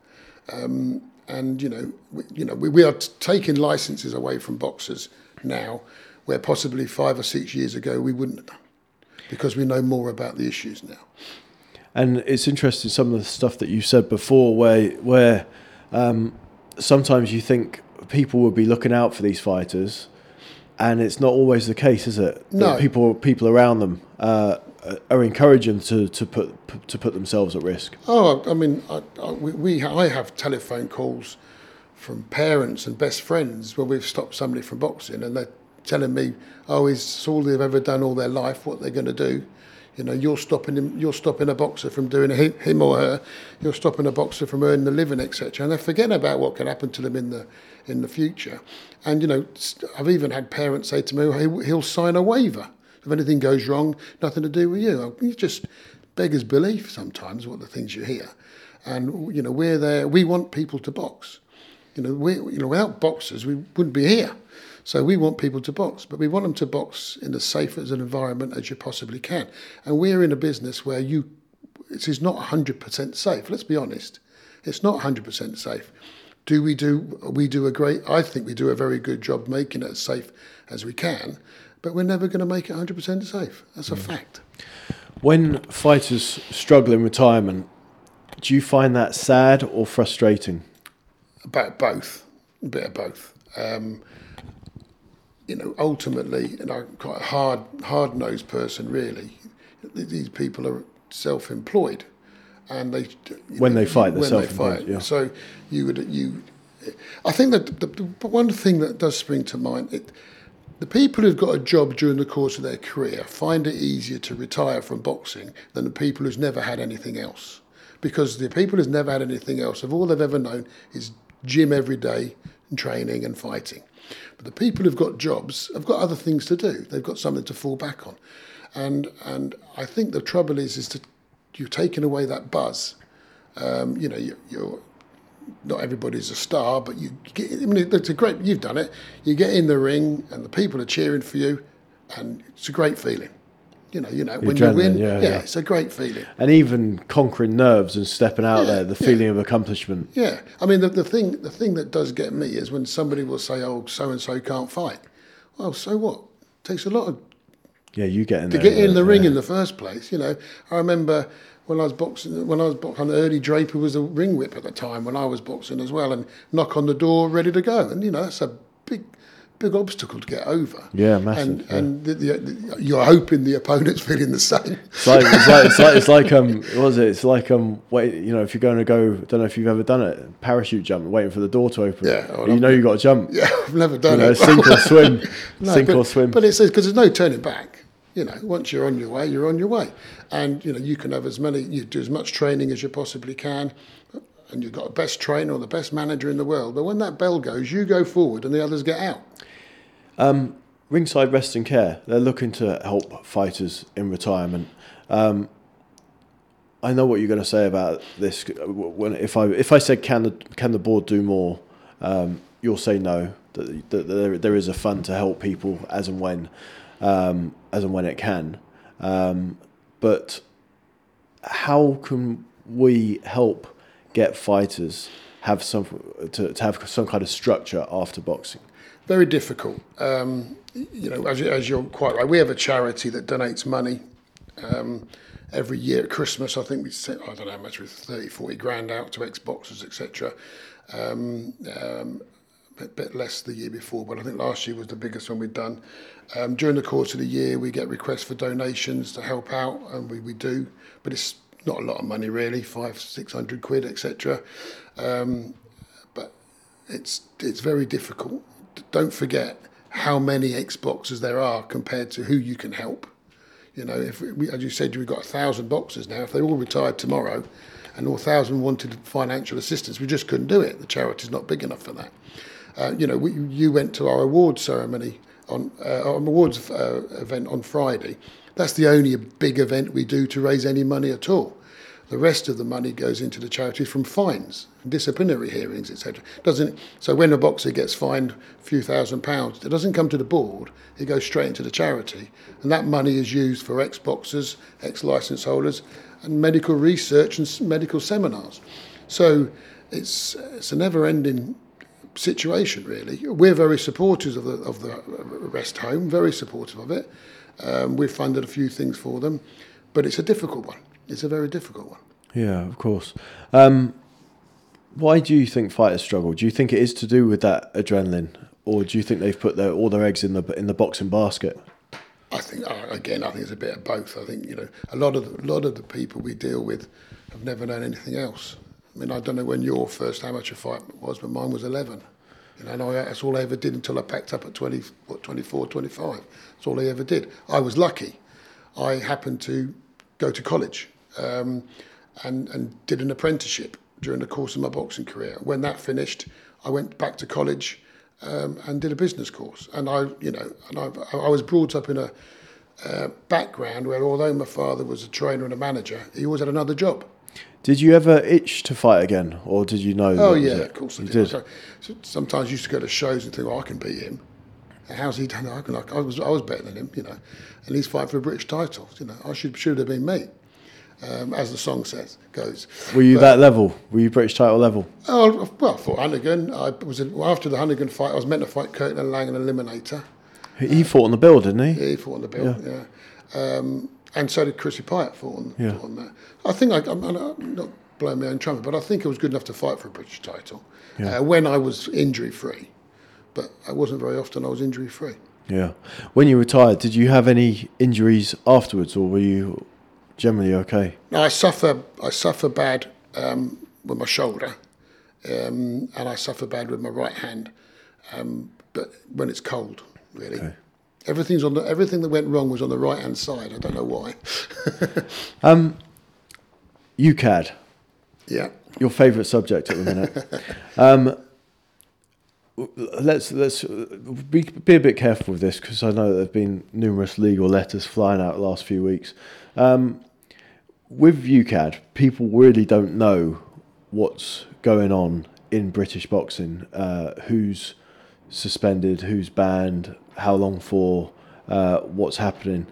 and we are taking licences away from boxers now, where possibly 5 or 6 years ago we wouldn't have done, because we know more about the issues now. And it's interesting some of the stuff that you said before, where sometimes you think people would be looking out for these fighters, and it's not always the case, is it? No. People around them are encouraging them to put themselves at risk. Oh, I mean, I have telephone calls from parents and best friends when we've stopped somebody from boxing, and they're telling me, it's all they've ever done all their life, what they're going to do. You're stopping a boxer from doing him or her. You're stopping a boxer from earning a living, etc. And they're forgetting about what can happen to them in the future. And I've even had parents say to me, he'll sign a waiver if anything goes wrong, nothing to do with you. You just beggars belief sometimes what the things you hear. And we're there. We want people to box. Without boxers we wouldn't be here. So we want people to box, but we want them to box in as safe as an environment as you possibly can. And we're in a business where it is not 100% safe. Let's be honest. It's not 100% safe. I think we do a very good job making it as safe as we can, but we're never going to make it 100% safe. That's a fact. When fighters struggle in retirement, do you find that sad or frustrating? About both, a bit of both. Ultimately, I'm quite a hard-nosed person, really. These people are self-employed, and they when they fight, they're self-employed. Yeah. So I think that the one thing that does spring to mind, the people who've got a job during the course of their career find it easier to retire from boxing than the people who's never had anything else, because the people who's never had anything else, all they've ever known is gym every day and training and fighting. But the people who've got jobs have got other things to do. They've got something to fall back on. And I think the trouble is you're taking away that buzz. You're not everybody's a star, but you get. I mean, it's a great. You've done it. You get in the ring, and the people are cheering for you, and it's a great feeling. When you win, it's a great feeling. And even conquering nerves and stepping out there, the feeling of accomplishment. Yeah, I mean, the thing that does get me is when somebody will say, "Oh, so and so can't fight." Well, so what? It takes a lot of you get in to there, get in the ring in the first place. I remember when I was boxing, Early Draper was a ring whip at the time when I was boxing as well, and knock on the door, ready to go, and that's a big obstacle to get over. Yeah, massive. And you're hoping the opponent's feeling the same. It's like what was it? It's like wait, if you're going to go, I don't know if you've ever done it, parachute jump, waiting for the door to open. Yeah, you've got to jump. Yeah, I've never done it. Sink or swim, or swim. But it says because there's no turning back. Once you're on your way, you're on your way, and you can have you do as much training as you possibly can. And you've got the best trainer or the best manager in the world. But when that bell goes, you go forward and the others get out. Ringside Rest and Care, they're looking to help fighters in retirement. I know what you're going to say about this. If I said can the board do more, you'll say no. That there is a fund to help people as and when it can. But how can we help get fighters have some kind of structure after boxing? Very difficult. As you're quite right, we have a charity that donates money every year at Christmas. I think we sent, I don't know how much, 30, 40 grand out to ex-boxers, etc. A bit less the year before, but I think last year was the biggest one we'd done. During the course of the year, we get requests for donations to help out, and we do, but it's not a lot of money really, 500-600 quid, etc. But it's very difficult. Don't forget how many ex-boxers there are compared to who you can help. As you said, we've got 1,000 boxers now. If they all retired tomorrow and all 1,000 wanted financial assistance, we just couldn't do it. The charity's not big enough for that. You went to our awards ceremony event on Friday. That's the only big event we do to raise any money at all. The rest of the money goes into the charity from fines, disciplinary hearings, etc. So when a boxer gets fined a few £1,000s, it doesn't come to the board, it goes straight into the charity. And that money is used for ex-boxers, ex-licence holders, and medical research and medical seminars. So it's a never-ending situation, really. We're very supporters of the rest home, very supportive of it. We've funded a few things for them, but it's a difficult one. It's a very difficult one. Yeah, of course. Why do you think fighters struggle? Do you think it is to do with that adrenaline, or do you think they've put all their eggs in the boxing basket? I think it's a bit of both. I think a lot of the people we deal with have never known anything else. I mean, I don't know when your first amateur fight was, but mine was 11. And that's all I ever did until I packed up at 24, 25. That's all I ever did. I was lucky. I happened to go to college and did an apprenticeship during the course of my boxing career. When that finished, I went back to college and did a business course. And I was brought up in a background where, although my father was a trainer and a manager, he always had another job. Did you ever itch to fight again, or did you know? Oh yeah, of course I did. So sometimes I used to go to shows and think, "Oh, I can beat him. How's he done? I was better than him, and he's fighting for a British title. I should have been me." As the song goes. Were you that level? Were you British title level? Oh well, for Hunnigan, after the Hunnigan fight, I was meant to fight Curtin and Lang in Eliminator. He fought on the bill, didn't he? Yeah, he fought on the bill. Yeah. And so did Chrissy Pyatt fought on that. I think I'm not blow my own trumpet, but I think I was good enough to fight for a British title Yeah. when I was injury-free. But I wasn't very often I was injury-free. Yeah. When you retired, did you have any injuries afterwards, or were you generally okay? No, I suffer bad with my shoulder, and I suffer bad with my right hand, but when it's cold, really. Okay. Everything that went wrong was on the right-hand side. I don't know why. UCAD, Yeah. your favourite subject at the minute. Let's be a bit careful with this, because I know there have been numerous legal letters flying out the last few weeks. With UCAD, people really don't know what's going on in British boxing. Who's suspended, who's banned, how long for, what's happening.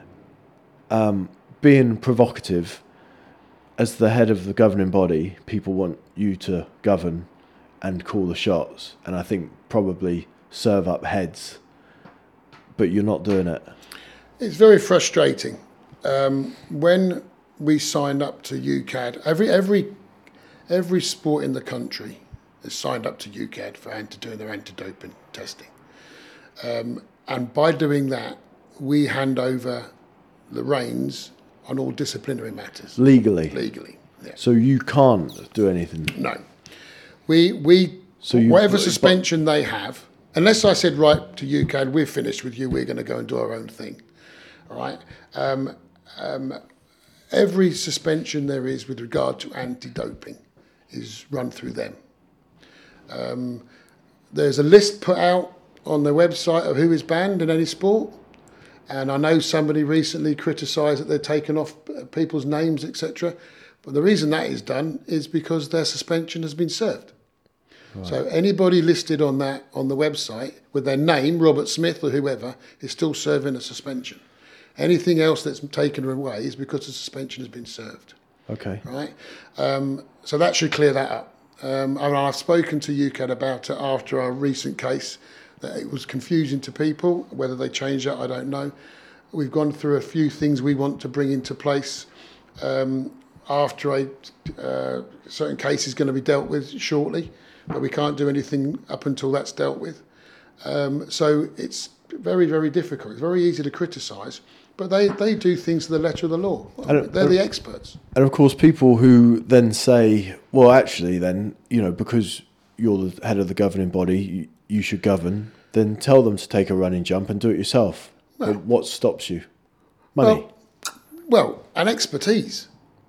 Being provocative, as the head of the governing body, people want you to govern and call the shots, and I think probably serve up heads, but you're not doing it. It's very frustrating. When we signed up to UCAD, every sport in the country has signed up to UCAD for doing their anti-doping testing. And by doing that, we hand over the reins on all disciplinary matters. Legally? Legally, yeah. So you can't do anything? No. Whatever suspension they have, unless I said, right, to UCAD, we're finished with you, we're going to go and do our own thing. All right? Every suspension there is with regard to anti-doping is run through them. There's a list put out on their website of who is banned in any sport, and I know somebody recently criticised that they're taken off people's names, etc. But the reason that is done is because their suspension has been served. Right. So anybody listed on the website with their name, Robert Smith or whoever, is still serving a suspension. Anything else that's taken away is because the suspension has been served. Okay. Right? So that should clear that up. I've spoken to UCAD about it after our recent case, that it was confusing to people. Whether they changed that, I don't know. We've gone through a few things we want to bring into place after a certain case is going to be dealt with shortly, but we can't do anything up until that's dealt with. So it's very, very difficult. It's very easy to criticise, but they do things to the letter of the law. They're the experts. And of course, people who then say, well, actually, then, because you're the head of the governing body, you should govern, then tell them to take a running jump and do it yourself. Well, what stops you? Money. Well, and expertise.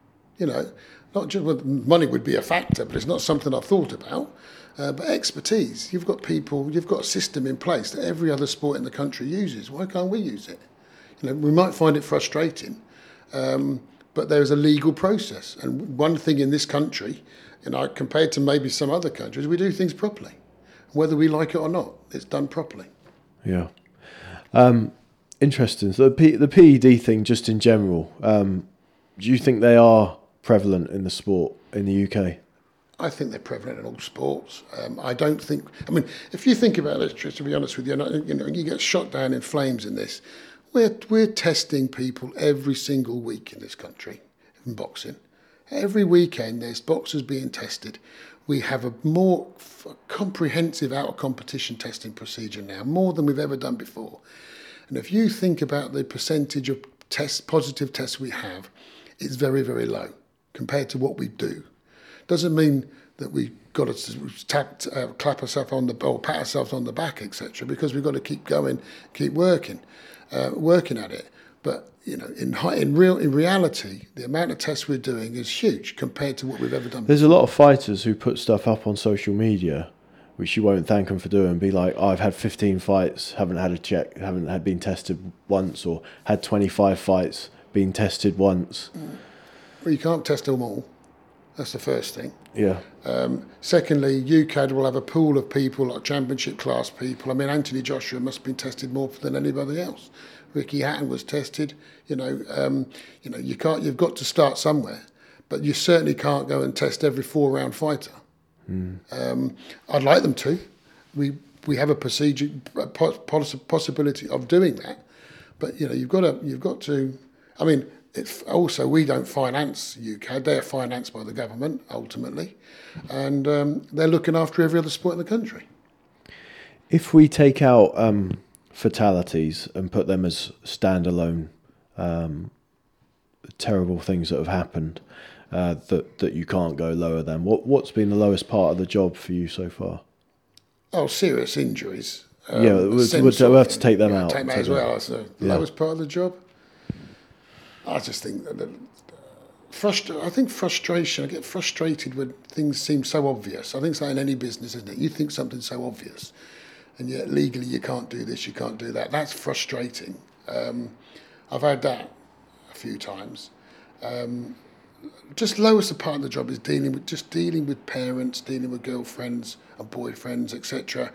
Not just money would be a factor, but it's not something I've thought about. But expertise. You've got people, you've got a system in place that every other sport in the country uses. Why can't we use it? We might find it frustrating, but there is a legal process. And one thing in this country, compared to maybe some other countries, we do things properly. Whether we like it or not, it's done properly. Yeah. Interesting. So the PED thing, just in general, do you think they are prevalent in the sport in the UK? I think they're prevalent in all sports. I don't think... if you think about it, to be honest with you, you get shot down in flames in this. We're testing people every single week in this country in boxing. Every weekend there's boxers being tested. We have a more comprehensive out-of-competition testing procedure now, more than we've ever done before. And if you think about the percentage of positive tests we have, it's very, very low compared to what we do. Doesn't mean that we've got to clap ourselves on or pat ourselves on the back, etc., because we've got to keep going, keep working at it. But in reality, the amount of tests we're doing is huge compared to what we've ever done. There's a lot of fighters who put stuff up on social media, which you won't thank them for doing. Be like, I've had 15 fights, haven't had a check, haven't had been tested once, or had 25 fights, been tested once. Well, you can't test them all. That's the first thing. Yeah. Secondly, UCAD will have a pool of people, like championship class people. Anthony Joshua must have been tested more than anybody else. Ricky Hatton was tested. You can't. You've got to start somewhere, but you certainly can't go and test every 4-round fighter. I'd like them to. We have a procedure, possibility of doing that, but you've got to. it's also, we don't finance UK. They're financed by the government ultimately, and they're looking after every other sport in the country. If we take out fatalities and put them as standalone terrible things that have happened, that you can't go lower than, what's been the lowest part of the job for you so far? Oh, serious injuries. We'll have to take them out. Take that as well. That's the lowest part of the job. I just think that frustration. I get frustrated when things seem so obvious. I think it's like in any business, isn't it? You think something's so obvious, and yet legally you can't do this, you can't do that. That's frustrating. I've had that a few times. Just lowest part of the job is dealing with parents, dealing with girlfriends and boyfriends, etc.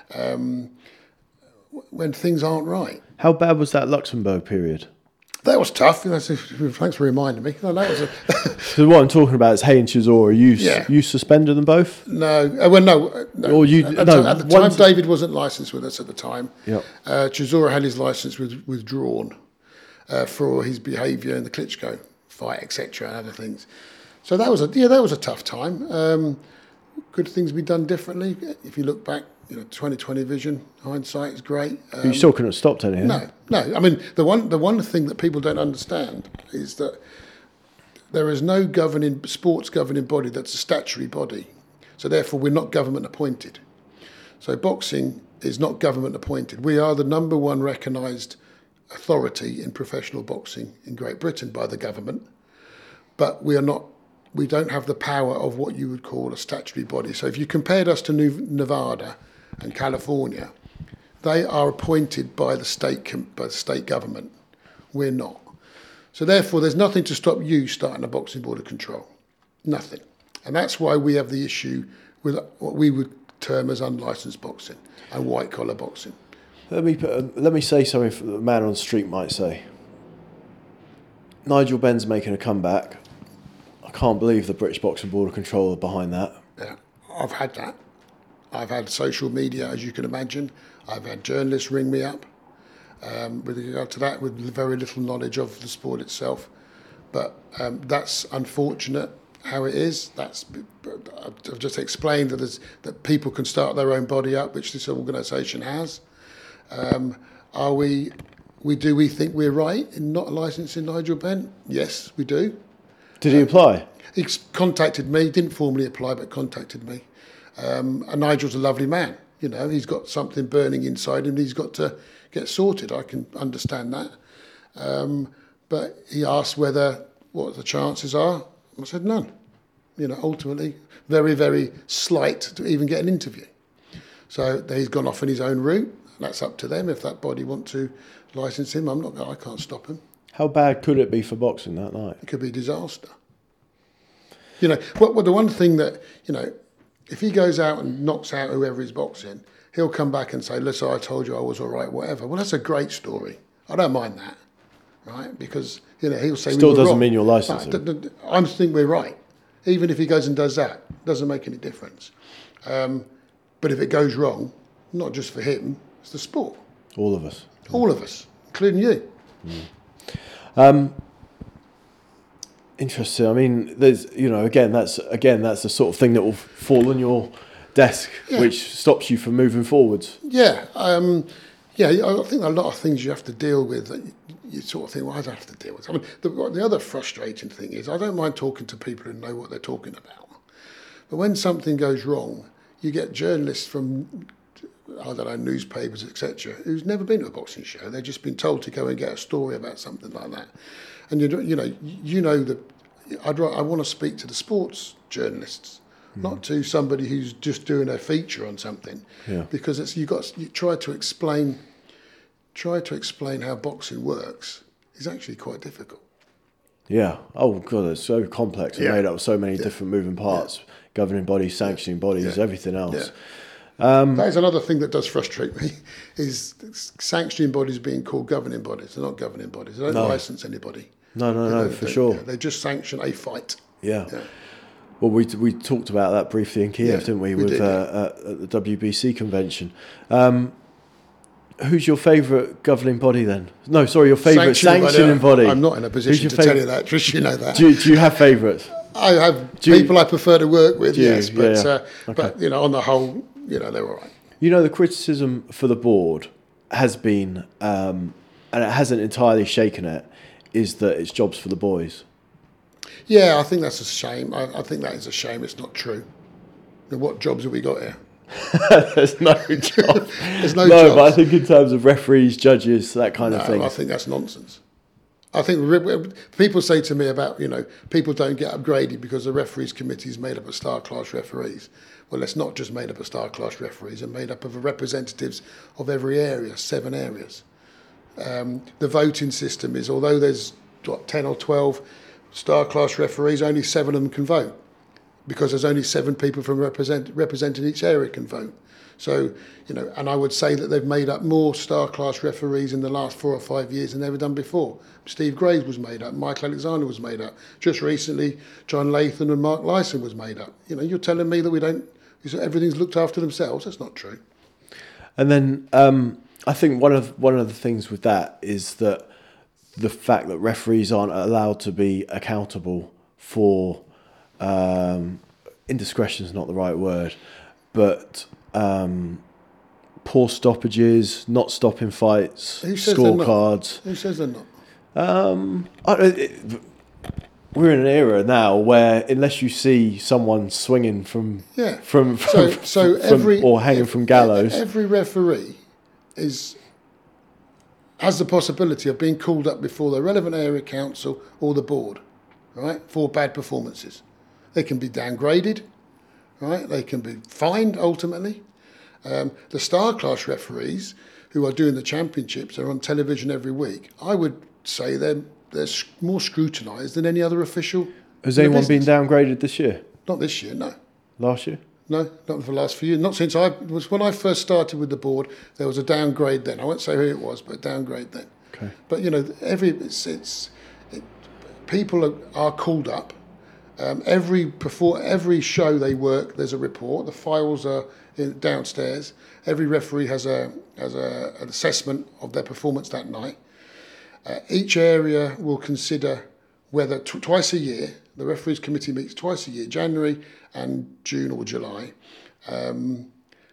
When things aren't right. How bad was that Luxembourg period? That was tough. Thanks for reminding me. No, that was So what I'm talking about is Hay and Chisora. You suspended them both? No. No. Or at the time, David wasn't licensed with us at the time. Yep. Chisora had his licence withdrawn for his behaviour in the Klitschko fight, etc., and other things. So that was a tough time. Could things be done differently? If you look back, 2020 vision, hindsight is great. But you still couldn't have stopped anything. No. I mean, the one thing that people don't understand is that there is no sports governing body that's a statutory body. So therefore, we're not government appointed. So boxing is not government appointed. We are the number one recognised authority in professional boxing in Great Britain by the government, but we don't have the power of what you would call a statutory body. So if you compared us to Nevada and California, they are appointed by the state government. We're not. So therefore, there's nothing to stop you starting a boxing board of control. Nothing. And that's why we have the issue with what we would term as unlicensed boxing and white collar boxing. Let me say something that a man on the street might say. Nigel Benn's making a comeback. I can't believe the British Boxing Board of Control are behind that. Yeah, I've had that. I've had social media, as you can imagine. I've had journalists ring me up with regard to that, with very little knowledge of the sport itself. But that's unfortunate how it is. I've just explained that people can start their own body up, which this organisation has. Do we think we're right in not licensing Nigel Benn? Yes, we do. Did he apply? He contacted me, didn't formally apply, but contacted me. And Nigel's a lovely man. He's got something burning inside him. He's got to get sorted. I can understand that. But he asked what the chances are. I said none. Ultimately, very, very slight to even get an interview. So he's gone off on his own route. That's up to them. If that body want to license him, I can't stop him. How bad could it be for boxing that night? It could be a disaster. The one thing that, if he goes out and knocks out whoever he's boxing, he'll come back and say, listen, I told you I was all right, whatever. Well, that's a great story. I don't mind that, right? Because, he'll say still we were doesn't wrong. mean you're licensing. I think we're right. Even if he goes and does that, it doesn't make any difference. But if it goes wrong, not just for him, it's the sport. All of us. All of us, including you. Interesting. I mean, there's, that's the sort of thing that will fall on your desk, which stops you from moving forwards. Yeah. I think a lot of things you have to deal with that you sort of think, well, I don't have to deal with. I mean, the other frustrating thing is I don't mind talking to people who know what they're talking about. But when something goes wrong, you get journalists from, I don't know, newspapers, etc., who's never been to a boxing show. They've just been told to go and get a story about something like that. And I want to speak to the sports journalists, not to somebody who's just doing a feature on something. Yeah. Because you try to explain how boxing works is actually quite difficult. Yeah. Oh God, it's so complex and made up of so many different moving parts, governing bodies, sanctioning bodies, everything else. Yeah. That is another thing that does frustrate me, is sanctioning bodies being called governing bodies. They're not governing bodies. They don't license anybody. No, for sure. They just sanction a fight. Yeah. Well, we talked about that briefly in Kiev, didn't we? At the WBC convention. Who's your favourite governing body then? No, sorry, your favourite sanctioning body. I'm not in a position to tell you that, Trish, you know that. Do you have favourites? I have people I prefer to work with, yes, but Okay. but on the whole, they're all right. The criticism for the board has been, and it hasn't entirely shaken it, is that it's jobs for the boys. Yeah, I think that's a shame. I think that is a shame. It's not true. What jobs have we got here? There's no job. There's no jobs. But I think in terms of referees, judges, that kind of thing. I think that's nonsense. I think people say to me about, people don't get upgraded because the referees committee is made up of star-class referees. Well, it's not just made up of star-class referees. It's made up of representatives of every area, 7 areas. The voting system is, although there's 10 or 12 star-class referees, only 7 of them can vote, because there's only 7 people from representing each area can vote. So, and I would say that they've made up more star-class referees in the last 4 or 5 years than they've ever done before. Steve Graves was made up, Michael Alexander was made up. Just recently, John Latham and Mark Lyson was made up. You're telling me that everything's looked after themselves. That's not true. And then I think one of the things with that is that the fact that referees aren't allowed to be accountable for indiscretion is not the right word, but poor stoppages, not stopping fights, scorecards. Who says they're not? We're in an era now where unless you see someone swinging from or hanging from gallows, every referee has the possibility of being called up before the relevant area council or the board, right, for bad performances. They can be downgraded, right? They can be fined ultimately. The star-class referees who are doing the championships are on television every week. I would say they're more scrutinised than any other official. Has anyone been downgraded this year? Not this year, no. Last year? No, not for the last few years. Not since when I first started with the board, there was a downgrade then. I won't say who it was, but a downgrade then. Okay. But people are called up. Every show they work, there's a report. The files are downstairs. Every referee has an assessment of their performance that night. Each area will consider whether twice a year. The referees committee meets twice a year, January and June or July, and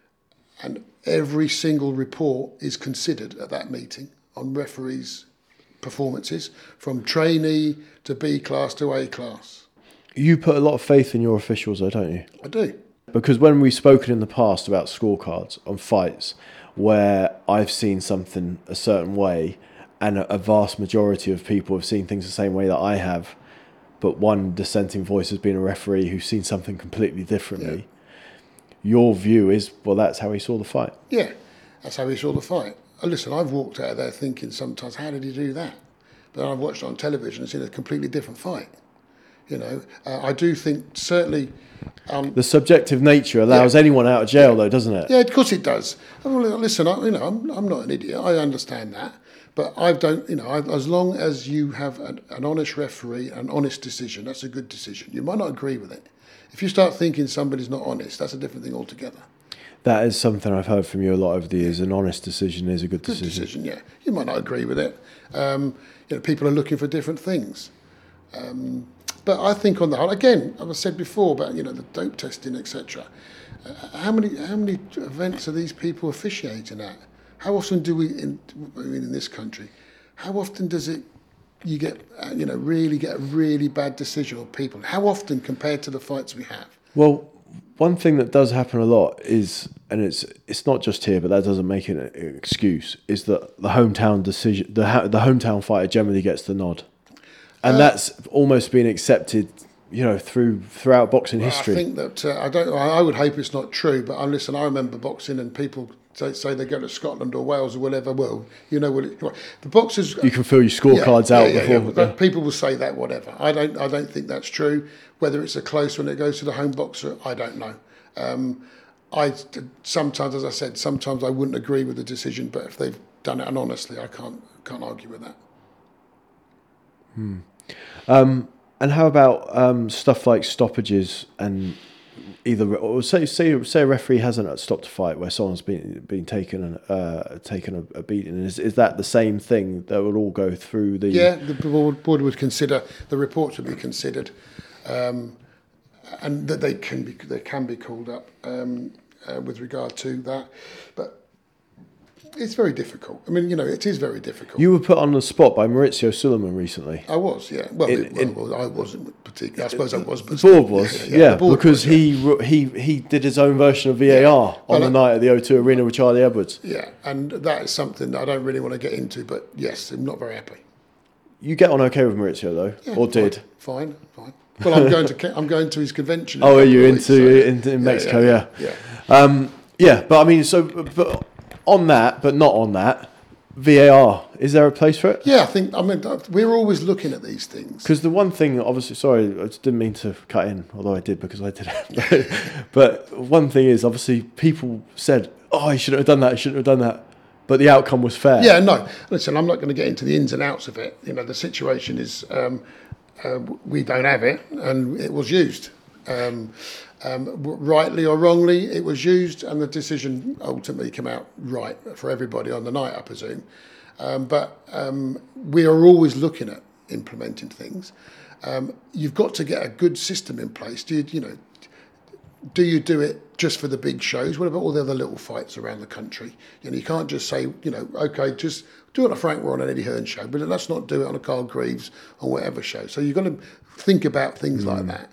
every single report is considered at that meeting on referees' performances, from trainee to B class to A class. You put a lot of faith in your officials, though, don't you? I do. Because when we've spoken in the past about scorecards on fights where I've seen something a certain way and a vast majority of people have seen things the same way that I have, but one dissenting voice has been a referee who's seen something completely differently. Yeah. Your view is, well, that's how he saw the fight. Yeah, that's how he saw the fight. Listen, I've walked out of there thinking sometimes, how did he do that? But I've watched it on television and seen a completely different fight. I do think certainly... the subjective nature allows anyone out of jail, though, doesn't it? Yeah, of course it does. Listen, I'm not an idiot. I understand that. But as long as you have an honest referee, an honest decision, that's a good decision. You might not agree with it. If you start thinking somebody's not honest, that's a different thing altogether. That is something I've heard from you a lot over the years. An honest decision is a good decision. Good decision, yeah. You might not agree with it. People are looking for different things. But I think on the whole, again, as I said before about the dope testing, etc. How many events are these people officiating at? How often do we in this country? How often does you get a really bad decision on people? How often compared to the fights we have? Well, one thing that does happen a lot is, and it's not just here, but that doesn't make it an excuse, is that the hometown decision, the hometown fighter generally gets the nod. And that's almost been accepted, throughout boxing history. I think that I would hope it's not true, but listen, I remember boxing and people say they go to Scotland or Wales or whatever. Well, the boxers. You can fill your scorecards out before. But people will say that whatever. I don't think that's true. Whether it's a close when it goes to the home boxer, I don't know. Sometimes, as I said, sometimes I wouldn't agree with the decision, but if they've done it and honestly, I can't argue with that. And how about stuff like stoppages and either, or say a referee hasn't stopped a fight where someone's been taken a beating. Is that the same thing that would all go through the? Yeah, the board would consider, the reports would be considered, and that they can be called up with regard to that, but. It's very difficult. I mean, it is very difficult. You were put on the spot by Maurizio Sulaiman recently. I was, yeah. Well, I wasn't particularly. I suppose I was. But the board was, yeah, because he did his own version of VAR on the night at the O2 Arena with Charlie Edwards. Yeah, and that is something that I don't really want to get into, but yes, I'm not very happy. You get on okay with Maurizio though, or did? Fine. Well, I'm going to his convention. Oh, are you in Mexico? Yeah. But I mean, but. On that, but not on that, VAR, is there a place for it? Yeah, we're always looking at these things. Because the one thing, obviously, sorry, I didn't mean to cut in, although I did because I did it. But one thing is, obviously, people said, he shouldn't have done that. But the outcome was fair. Yeah, no. Listen, I'm not going to get into the ins and outs of it. The situation is we don't have it, and it was used. Rightly or wrongly, it was used, and the decision ultimately came out right for everybody on the night, I presume. But we are always looking at implementing things. You've got to get a good system in place. Do you do it just for the big shows? What about all the other little fights around the country? You can't just say, okay, just do it on a Frank Warren and Eddie Hearn show, but let's not do it on a Carl Greaves or whatever show. So you've got to think about things like that.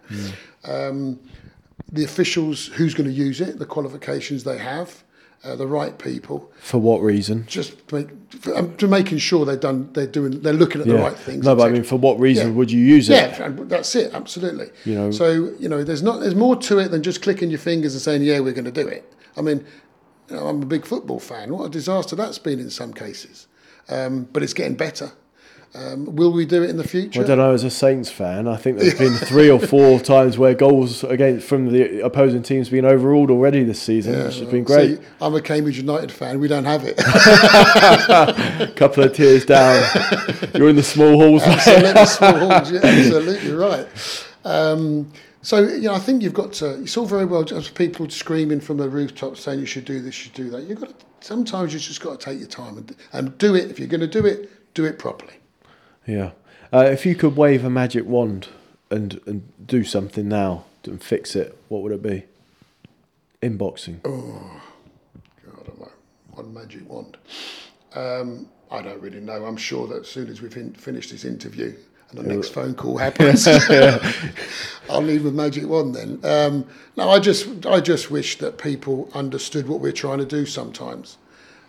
The officials, who's going to use it, the qualifications they have, the right people. For what reason? Just to making sure they're looking at the right things. No, but I mean, for what reason would you use it? Yeah, and that's it, absolutely. So there's more to it than just clicking your fingers and saying, yeah, we're going to do it. I mean, I'm a big football fan. What a disaster that's been in some cases, but it's getting better. Will we do it in the future? I don't know. As a Saints fan, I think there's been 3 or 4 times where goals from the opposing team's been overruled already this season, which has been great. See, I'm a Cambridge United fan. We don't have it. Couple of tiers down. You're in the small halls. Absolutely, small halls. Yeah, absolutely right. So I think you've got to. It's all very well just people screaming from the rooftops saying you should do this, you should do that. You've got to. Sometimes you just got to take your time and do it. If you're going to do it properly. Yeah. If you could wave a magic wand and do something now and fix it, what would it be? In boxing. Oh, God, I don't know. One magic wand. I don't really know. I'm sure that as soon as we've finished this interview and the next phone call happens, I'll leave a magic wand then. No, I just wish that people understood what we're trying to do sometimes.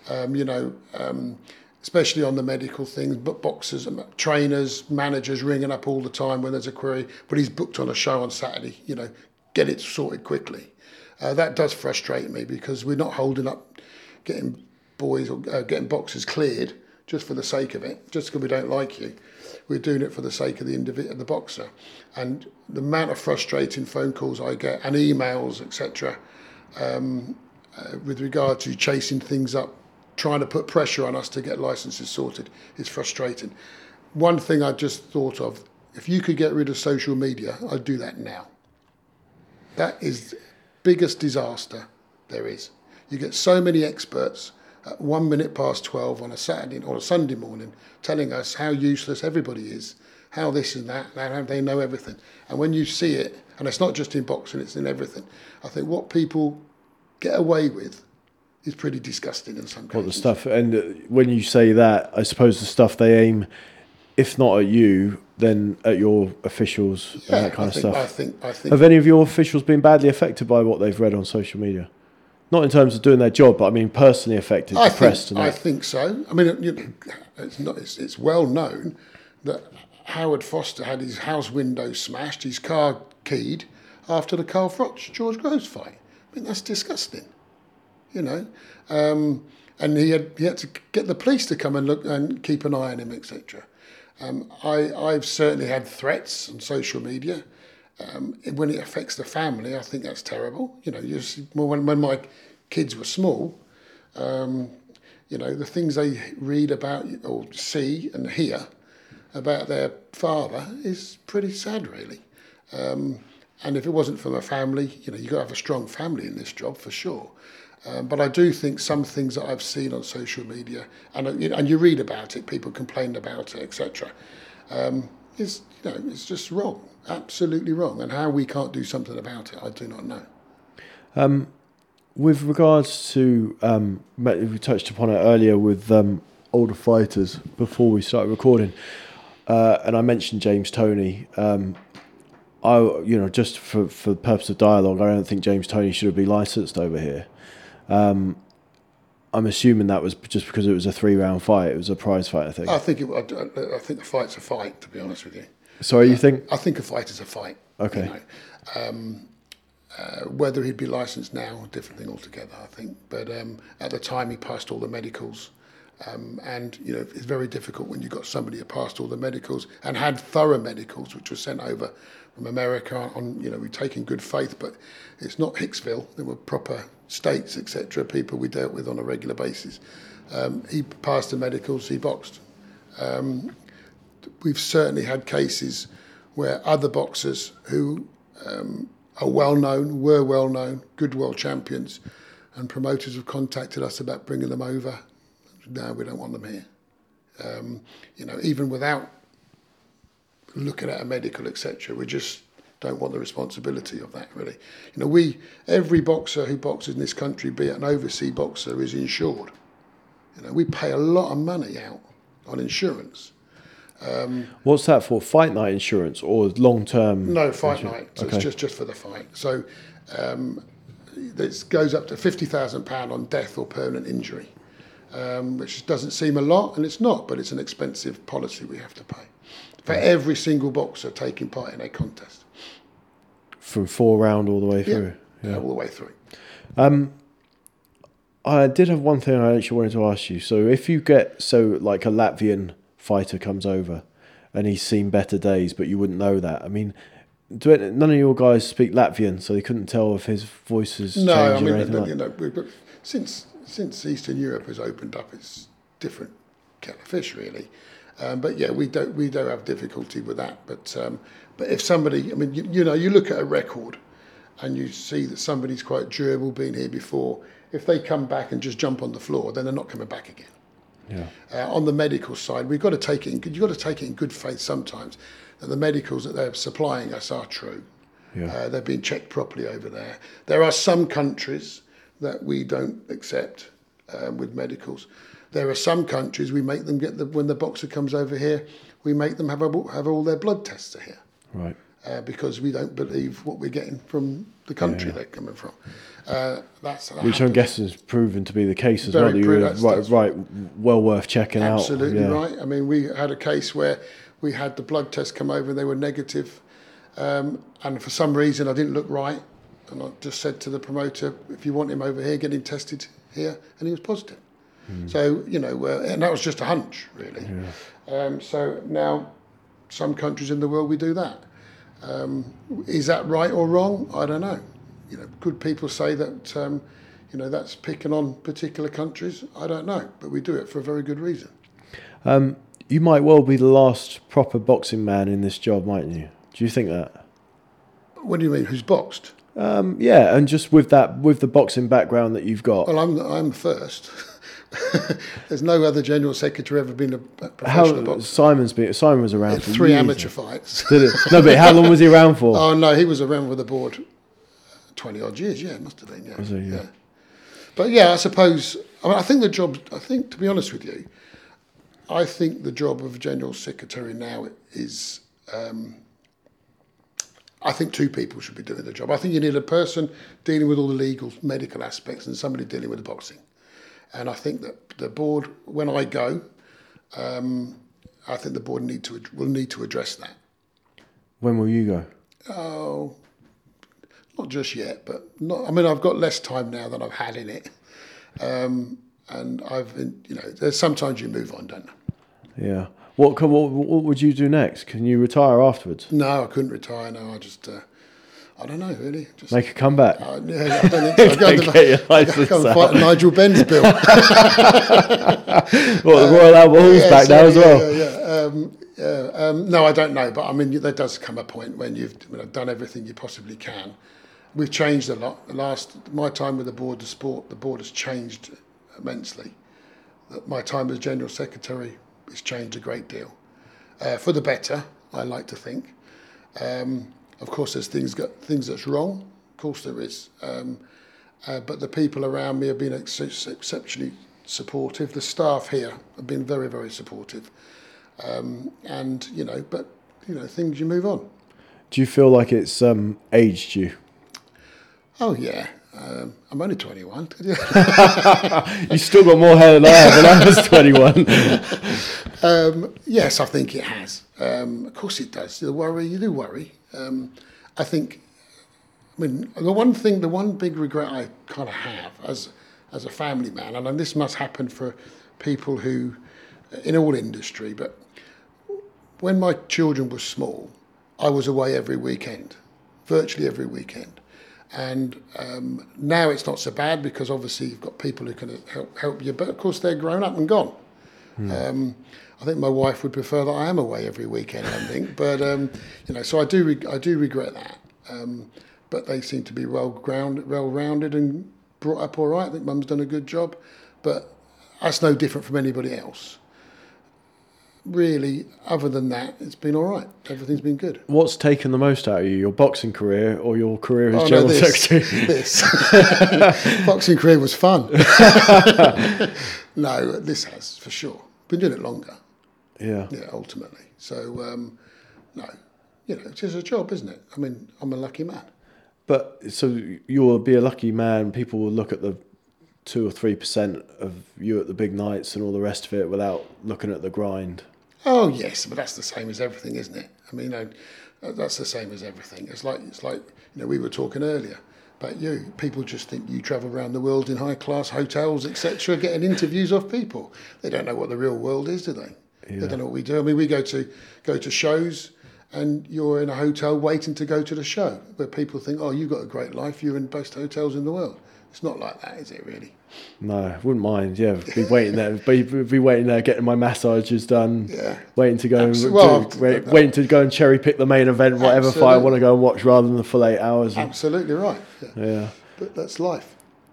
Especially on the medical things, but boxers, trainers, managers ringing up all the time when there's a query, but he's booked on a show on Saturday, get it sorted quickly. That does frustrate me because we're not holding up getting boys or getting boxers cleared just for the sake of it, just because we don't like you. We're doing it for the sake of the boxer. And the amount of frustrating phone calls I get and emails, etc., with regard to chasing things up, trying to put pressure on us to get licenses sorted is frustrating. One thing I just thought of, if you could get rid of social media, I'd do that now. That is the biggest disaster there is. You get so many experts at 12:01 on a Saturday or a Sunday morning telling us how useless everybody is, how this and that, how they know everything. And when you see it, and it's not just in boxing, it's in everything, I think what people get away with is pretty disgusting in some cases. What the stuff, and when you say that, I suppose the stuff they aim, if not at you, then at your officials and that kind of stuff. I think. Have any of your officials been badly affected by what they've read on social media? Not in terms of doing their job, but I mean personally affected, depressed. I think so. I mean, it's well known that Howard Foster had his house window smashed, his car keyed after the Carl Froch George Groves fight. I mean, that's disgusting. And he had to get the police to come and look and keep an eye on him, etc. I've certainly had threats on social media. When it affects the family, I think that's terrible. When my kids were small, the things they read about or see and hear about their father is pretty sad, really. And if it wasn't for my family, you know, you've got to have a strong family in this job for sure. But I do think some things that I've seen on social media, and you read about it, people complain about it, etc. It's just wrong, absolutely wrong. And how we can't do something about it, I do not know. With regards to, we touched upon it earlier with older fighters before we started recording, and I mentioned James Toney. Just for the purpose of dialogue, I don't think James Toney should be licensed over here. I'm assuming that was just because it was a 3-round fight. It was a prize fight, I think. I think the fight's a fight, to be honest with you. Sorry, you think? I think a fight is a fight. Okay. You know. Whether he'd be licensed now, a different thing altogether, I think. But at the time, he passed all the medicals. And, you know, it's very difficult when you've got somebody who passed all the medicals and had thorough medicals, which were sent over from America on, you know, we take in good faith, but it's not Hicksville. There were proper states, etc., people we dealt with on a regular basis. He passed the medicals, he boxed. We've certainly had cases where other boxers who are were well known, good world champions, and promoters have contacted us about bringing them over. No, we don't want them here. You know, even without looking at a medical, etc., we just don't want the responsibility of that, really. You know, every boxer who boxes in this country, be it an overseas boxer, is insured. You know, we pay a lot of money out on insurance. What's that for? Fight night insurance or long term? No, fight night. So okay. It's just for the fight. So it goes up to £50,000 on death or permanent injury, which doesn't seem a lot, and it's not, but it's an expensive policy we have to pay for every single boxer taking part in a contest. From 4 round all the way through? Yeah, all the way through. I did have one thing I actually wanted to ask you. So if you get, like a Latvian fighter comes over and he's seen better days, but you wouldn't know that. I mean, none of your guys speak Latvian, so they couldn't tell if his voice is changing or anything you know, since Eastern Europe has opened up, it's different kettle of fish, really. But yeah, we don't have difficulty with that. But if somebody, I mean, you know, you look at a record and you see that somebody's quite durable, been here before. If they come back and just jump on the floor, then they're not coming back again. Yeah. On the medical side, you've got to take it in good faith sometimes that the medicals that they're supplying us are true. Yeah. They're being checked properly over there. There are some countries that we don't accept with medicals. There are some countries we make them when the boxer comes over here, we make them have all their blood tests here. Right. Because we don't believe what we're getting from the country they're coming from. Which I'm guessing is proven to be the case as well. Right, well worth checking out. Absolutely right. I mean, we had a case where we had the blood tests come over and they were negative, and for some reason I didn't look right, and I just said to the promoter, if you want him over here, get him tested here, and he was positive. So, you know, and that was just a hunch, really. Yeah. So now some countries in the world we do that. Is that right or wrong? I don't know. You know, could people say that, you know, that's picking on particular countries? I don't know, but we do it for a very good reason. You might well be the last proper boxing man in this job, mightn't you? Do you think that? What do you mean? Who's boxed? Yeah, and just with the boxing background that you've got. Well, I'm first. There's no other general secretary ever been a professional boxer. Simon was around for 3 years. amateur fights. Did it? No, but how long was he around for? Oh no, he was around with the board 20 odd years. Yeah, it must have been. Yeah. Was he? Yeah. But yeah, I suppose. I mean, I think to be honest with you, I think the job of general secretary now is. I think 2 people should be doing the job. I think you need a person dealing with all the legal, medical aspects, and somebody dealing with the boxing. And I think that the board, when I go, I think the board will need to address that. When will you go? Oh, not just yet, but not. I mean, I've got less time now than I've had in it, and you know, there's sometimes you move on, don't you? Yeah. What would you do next? Can you retire afterwards? No, I couldn't retire. No, I don't know, really. Just make a comeback. I don't think so. I go and fight Nigel Benn's bill. The Royal Albert Hall's back now as well. No, I don't know, but I mean, there does come a point when you've done everything you possibly can. We've changed a lot. My time with the board has changed immensely. My time as General Secretary has changed a great deal. For the better, I like to think. Of course, there's things that's wrong. Of course there is. But the people around me have been exceptionally supportive. The staff here have been very, very supportive. And things, you move on. Do you feel like it's aged you? Oh yeah, I'm only 21. You still got more hair than I have when I was 21. Yes, I think it has. Of course it does. You do worry. I think. I mean, the one big regret I kind of have as a family man, and this must happen for people who, in all industry, but when my children were small, I was away every weekend, virtually every weekend. And now it's not so bad because obviously you've got people who can help you, but of course they're grown up and gone. I think my wife would prefer that I am away every weekend, I think. But so I do regret that. But they seem to be well-rounded and brought up all right. I think Mum's done a good job, but that's no different from anybody else. Really, other than that, it's been all right. Everything's been good. What's taken the most out of you, your boxing career or your career as General Secretary? This. Boxing career was fun. No, this has, for sure. Been doing it longer. Yeah. Yeah, ultimately. So, no, it's just a job, isn't it? I mean, I'm a lucky man. But so you will be a lucky man. People will look at the 2 or 3% of you at the big nights and all the rest of it without looking at the grind. Oh yes, but that's the same as everything, isn't it? I mean, that's the same as everything. It's like we were talking earlier about you. People just think you travel around the world in high class hotels, etc., getting interviews off people. They don't know what the real world is, do they? Yeah. They don't know what we do. I mean, we go to shows. And you're in a hotel waiting to go to the show, where people think, oh, you've got a great life, you're in the best hotels in the world. It's not like that, is it, really? No, I wouldn't mind, be waiting there. Be waiting there, getting my massages done, waiting to go waiting to go and cherry pick the main event, whatever fight I want to go and watch, rather than the full 8 hours. Absolutely right. Yeah. But that's life.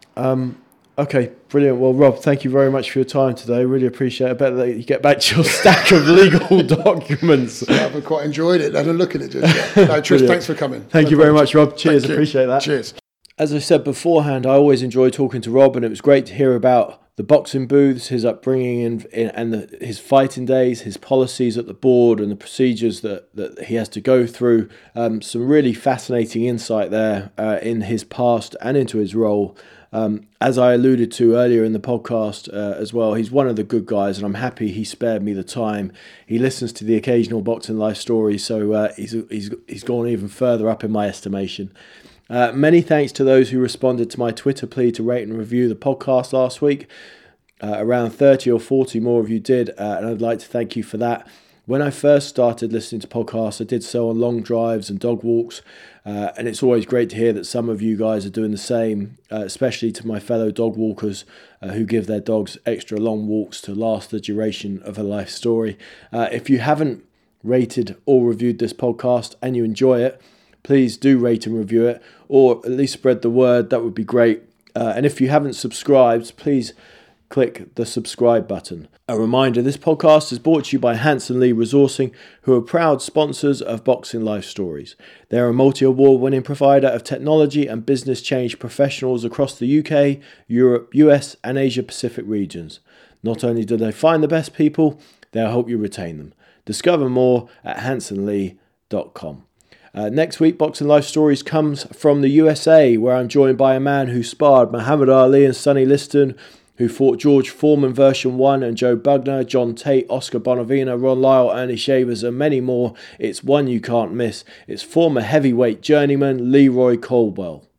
Okay, brilliant. Well, Rob, thank you very much for your time today. Really appreciate it. I bet that you get back to your stack of legal documents. I've quite enjoyed it. I had a look at it just yet. No, Trish, thanks for coming. Thank you very much, Rob. Cheers. Appreciate that. Cheers. As I said beforehand, I always enjoy talking to Rob, and it was great to hear about the boxing booths, his upbringing his fighting days, his policies at the board and the procedures that he has to go through. Some really fascinating insight there in his past and into his role. As I alluded to earlier in the podcast as well, he's one of the good guys, and I'm happy he spared me the time. He listens to the occasional Boxing Life story, so he's gone even further up in my estimation. Many thanks to those who responded to my Twitter plea to rate and review the podcast last week. Around 30 or 40 more of you did, and I'd like to thank you for that. When I first started listening to podcasts, I did so on long drives and dog walks, and it's always great to hear that some of you guys are doing the same, especially to my fellow dog walkers who give their dogs extra long walks to last the duration of a life story. If you haven't rated or reviewed this podcast and you enjoy it, please do rate and review it, or at least spread the word. That would be great. And if you haven't subscribed, please click the subscribe button. A reminder, this podcast is brought to you by Hanson Lee Resourcing, who are proud sponsors of Boxing Life Stories. They're a multi-award winning provider of technology and business change professionals across the UK, Europe, US and Asia Pacific regions. Not only do they find the best people, they'll help you retain them. Discover more at hansonlee.com. Next week, Boxing Life Stories comes from the USA, where I'm joined by a man who sparred Muhammad Ali and Sonny Liston, who fought George Foreman version 1 and Joe Bugner, John Tate, Oscar Bonavina, Ron Lyle, Ernie Shavers and many more. It's one you can't miss. It's former heavyweight journeyman Leroy Caldwell.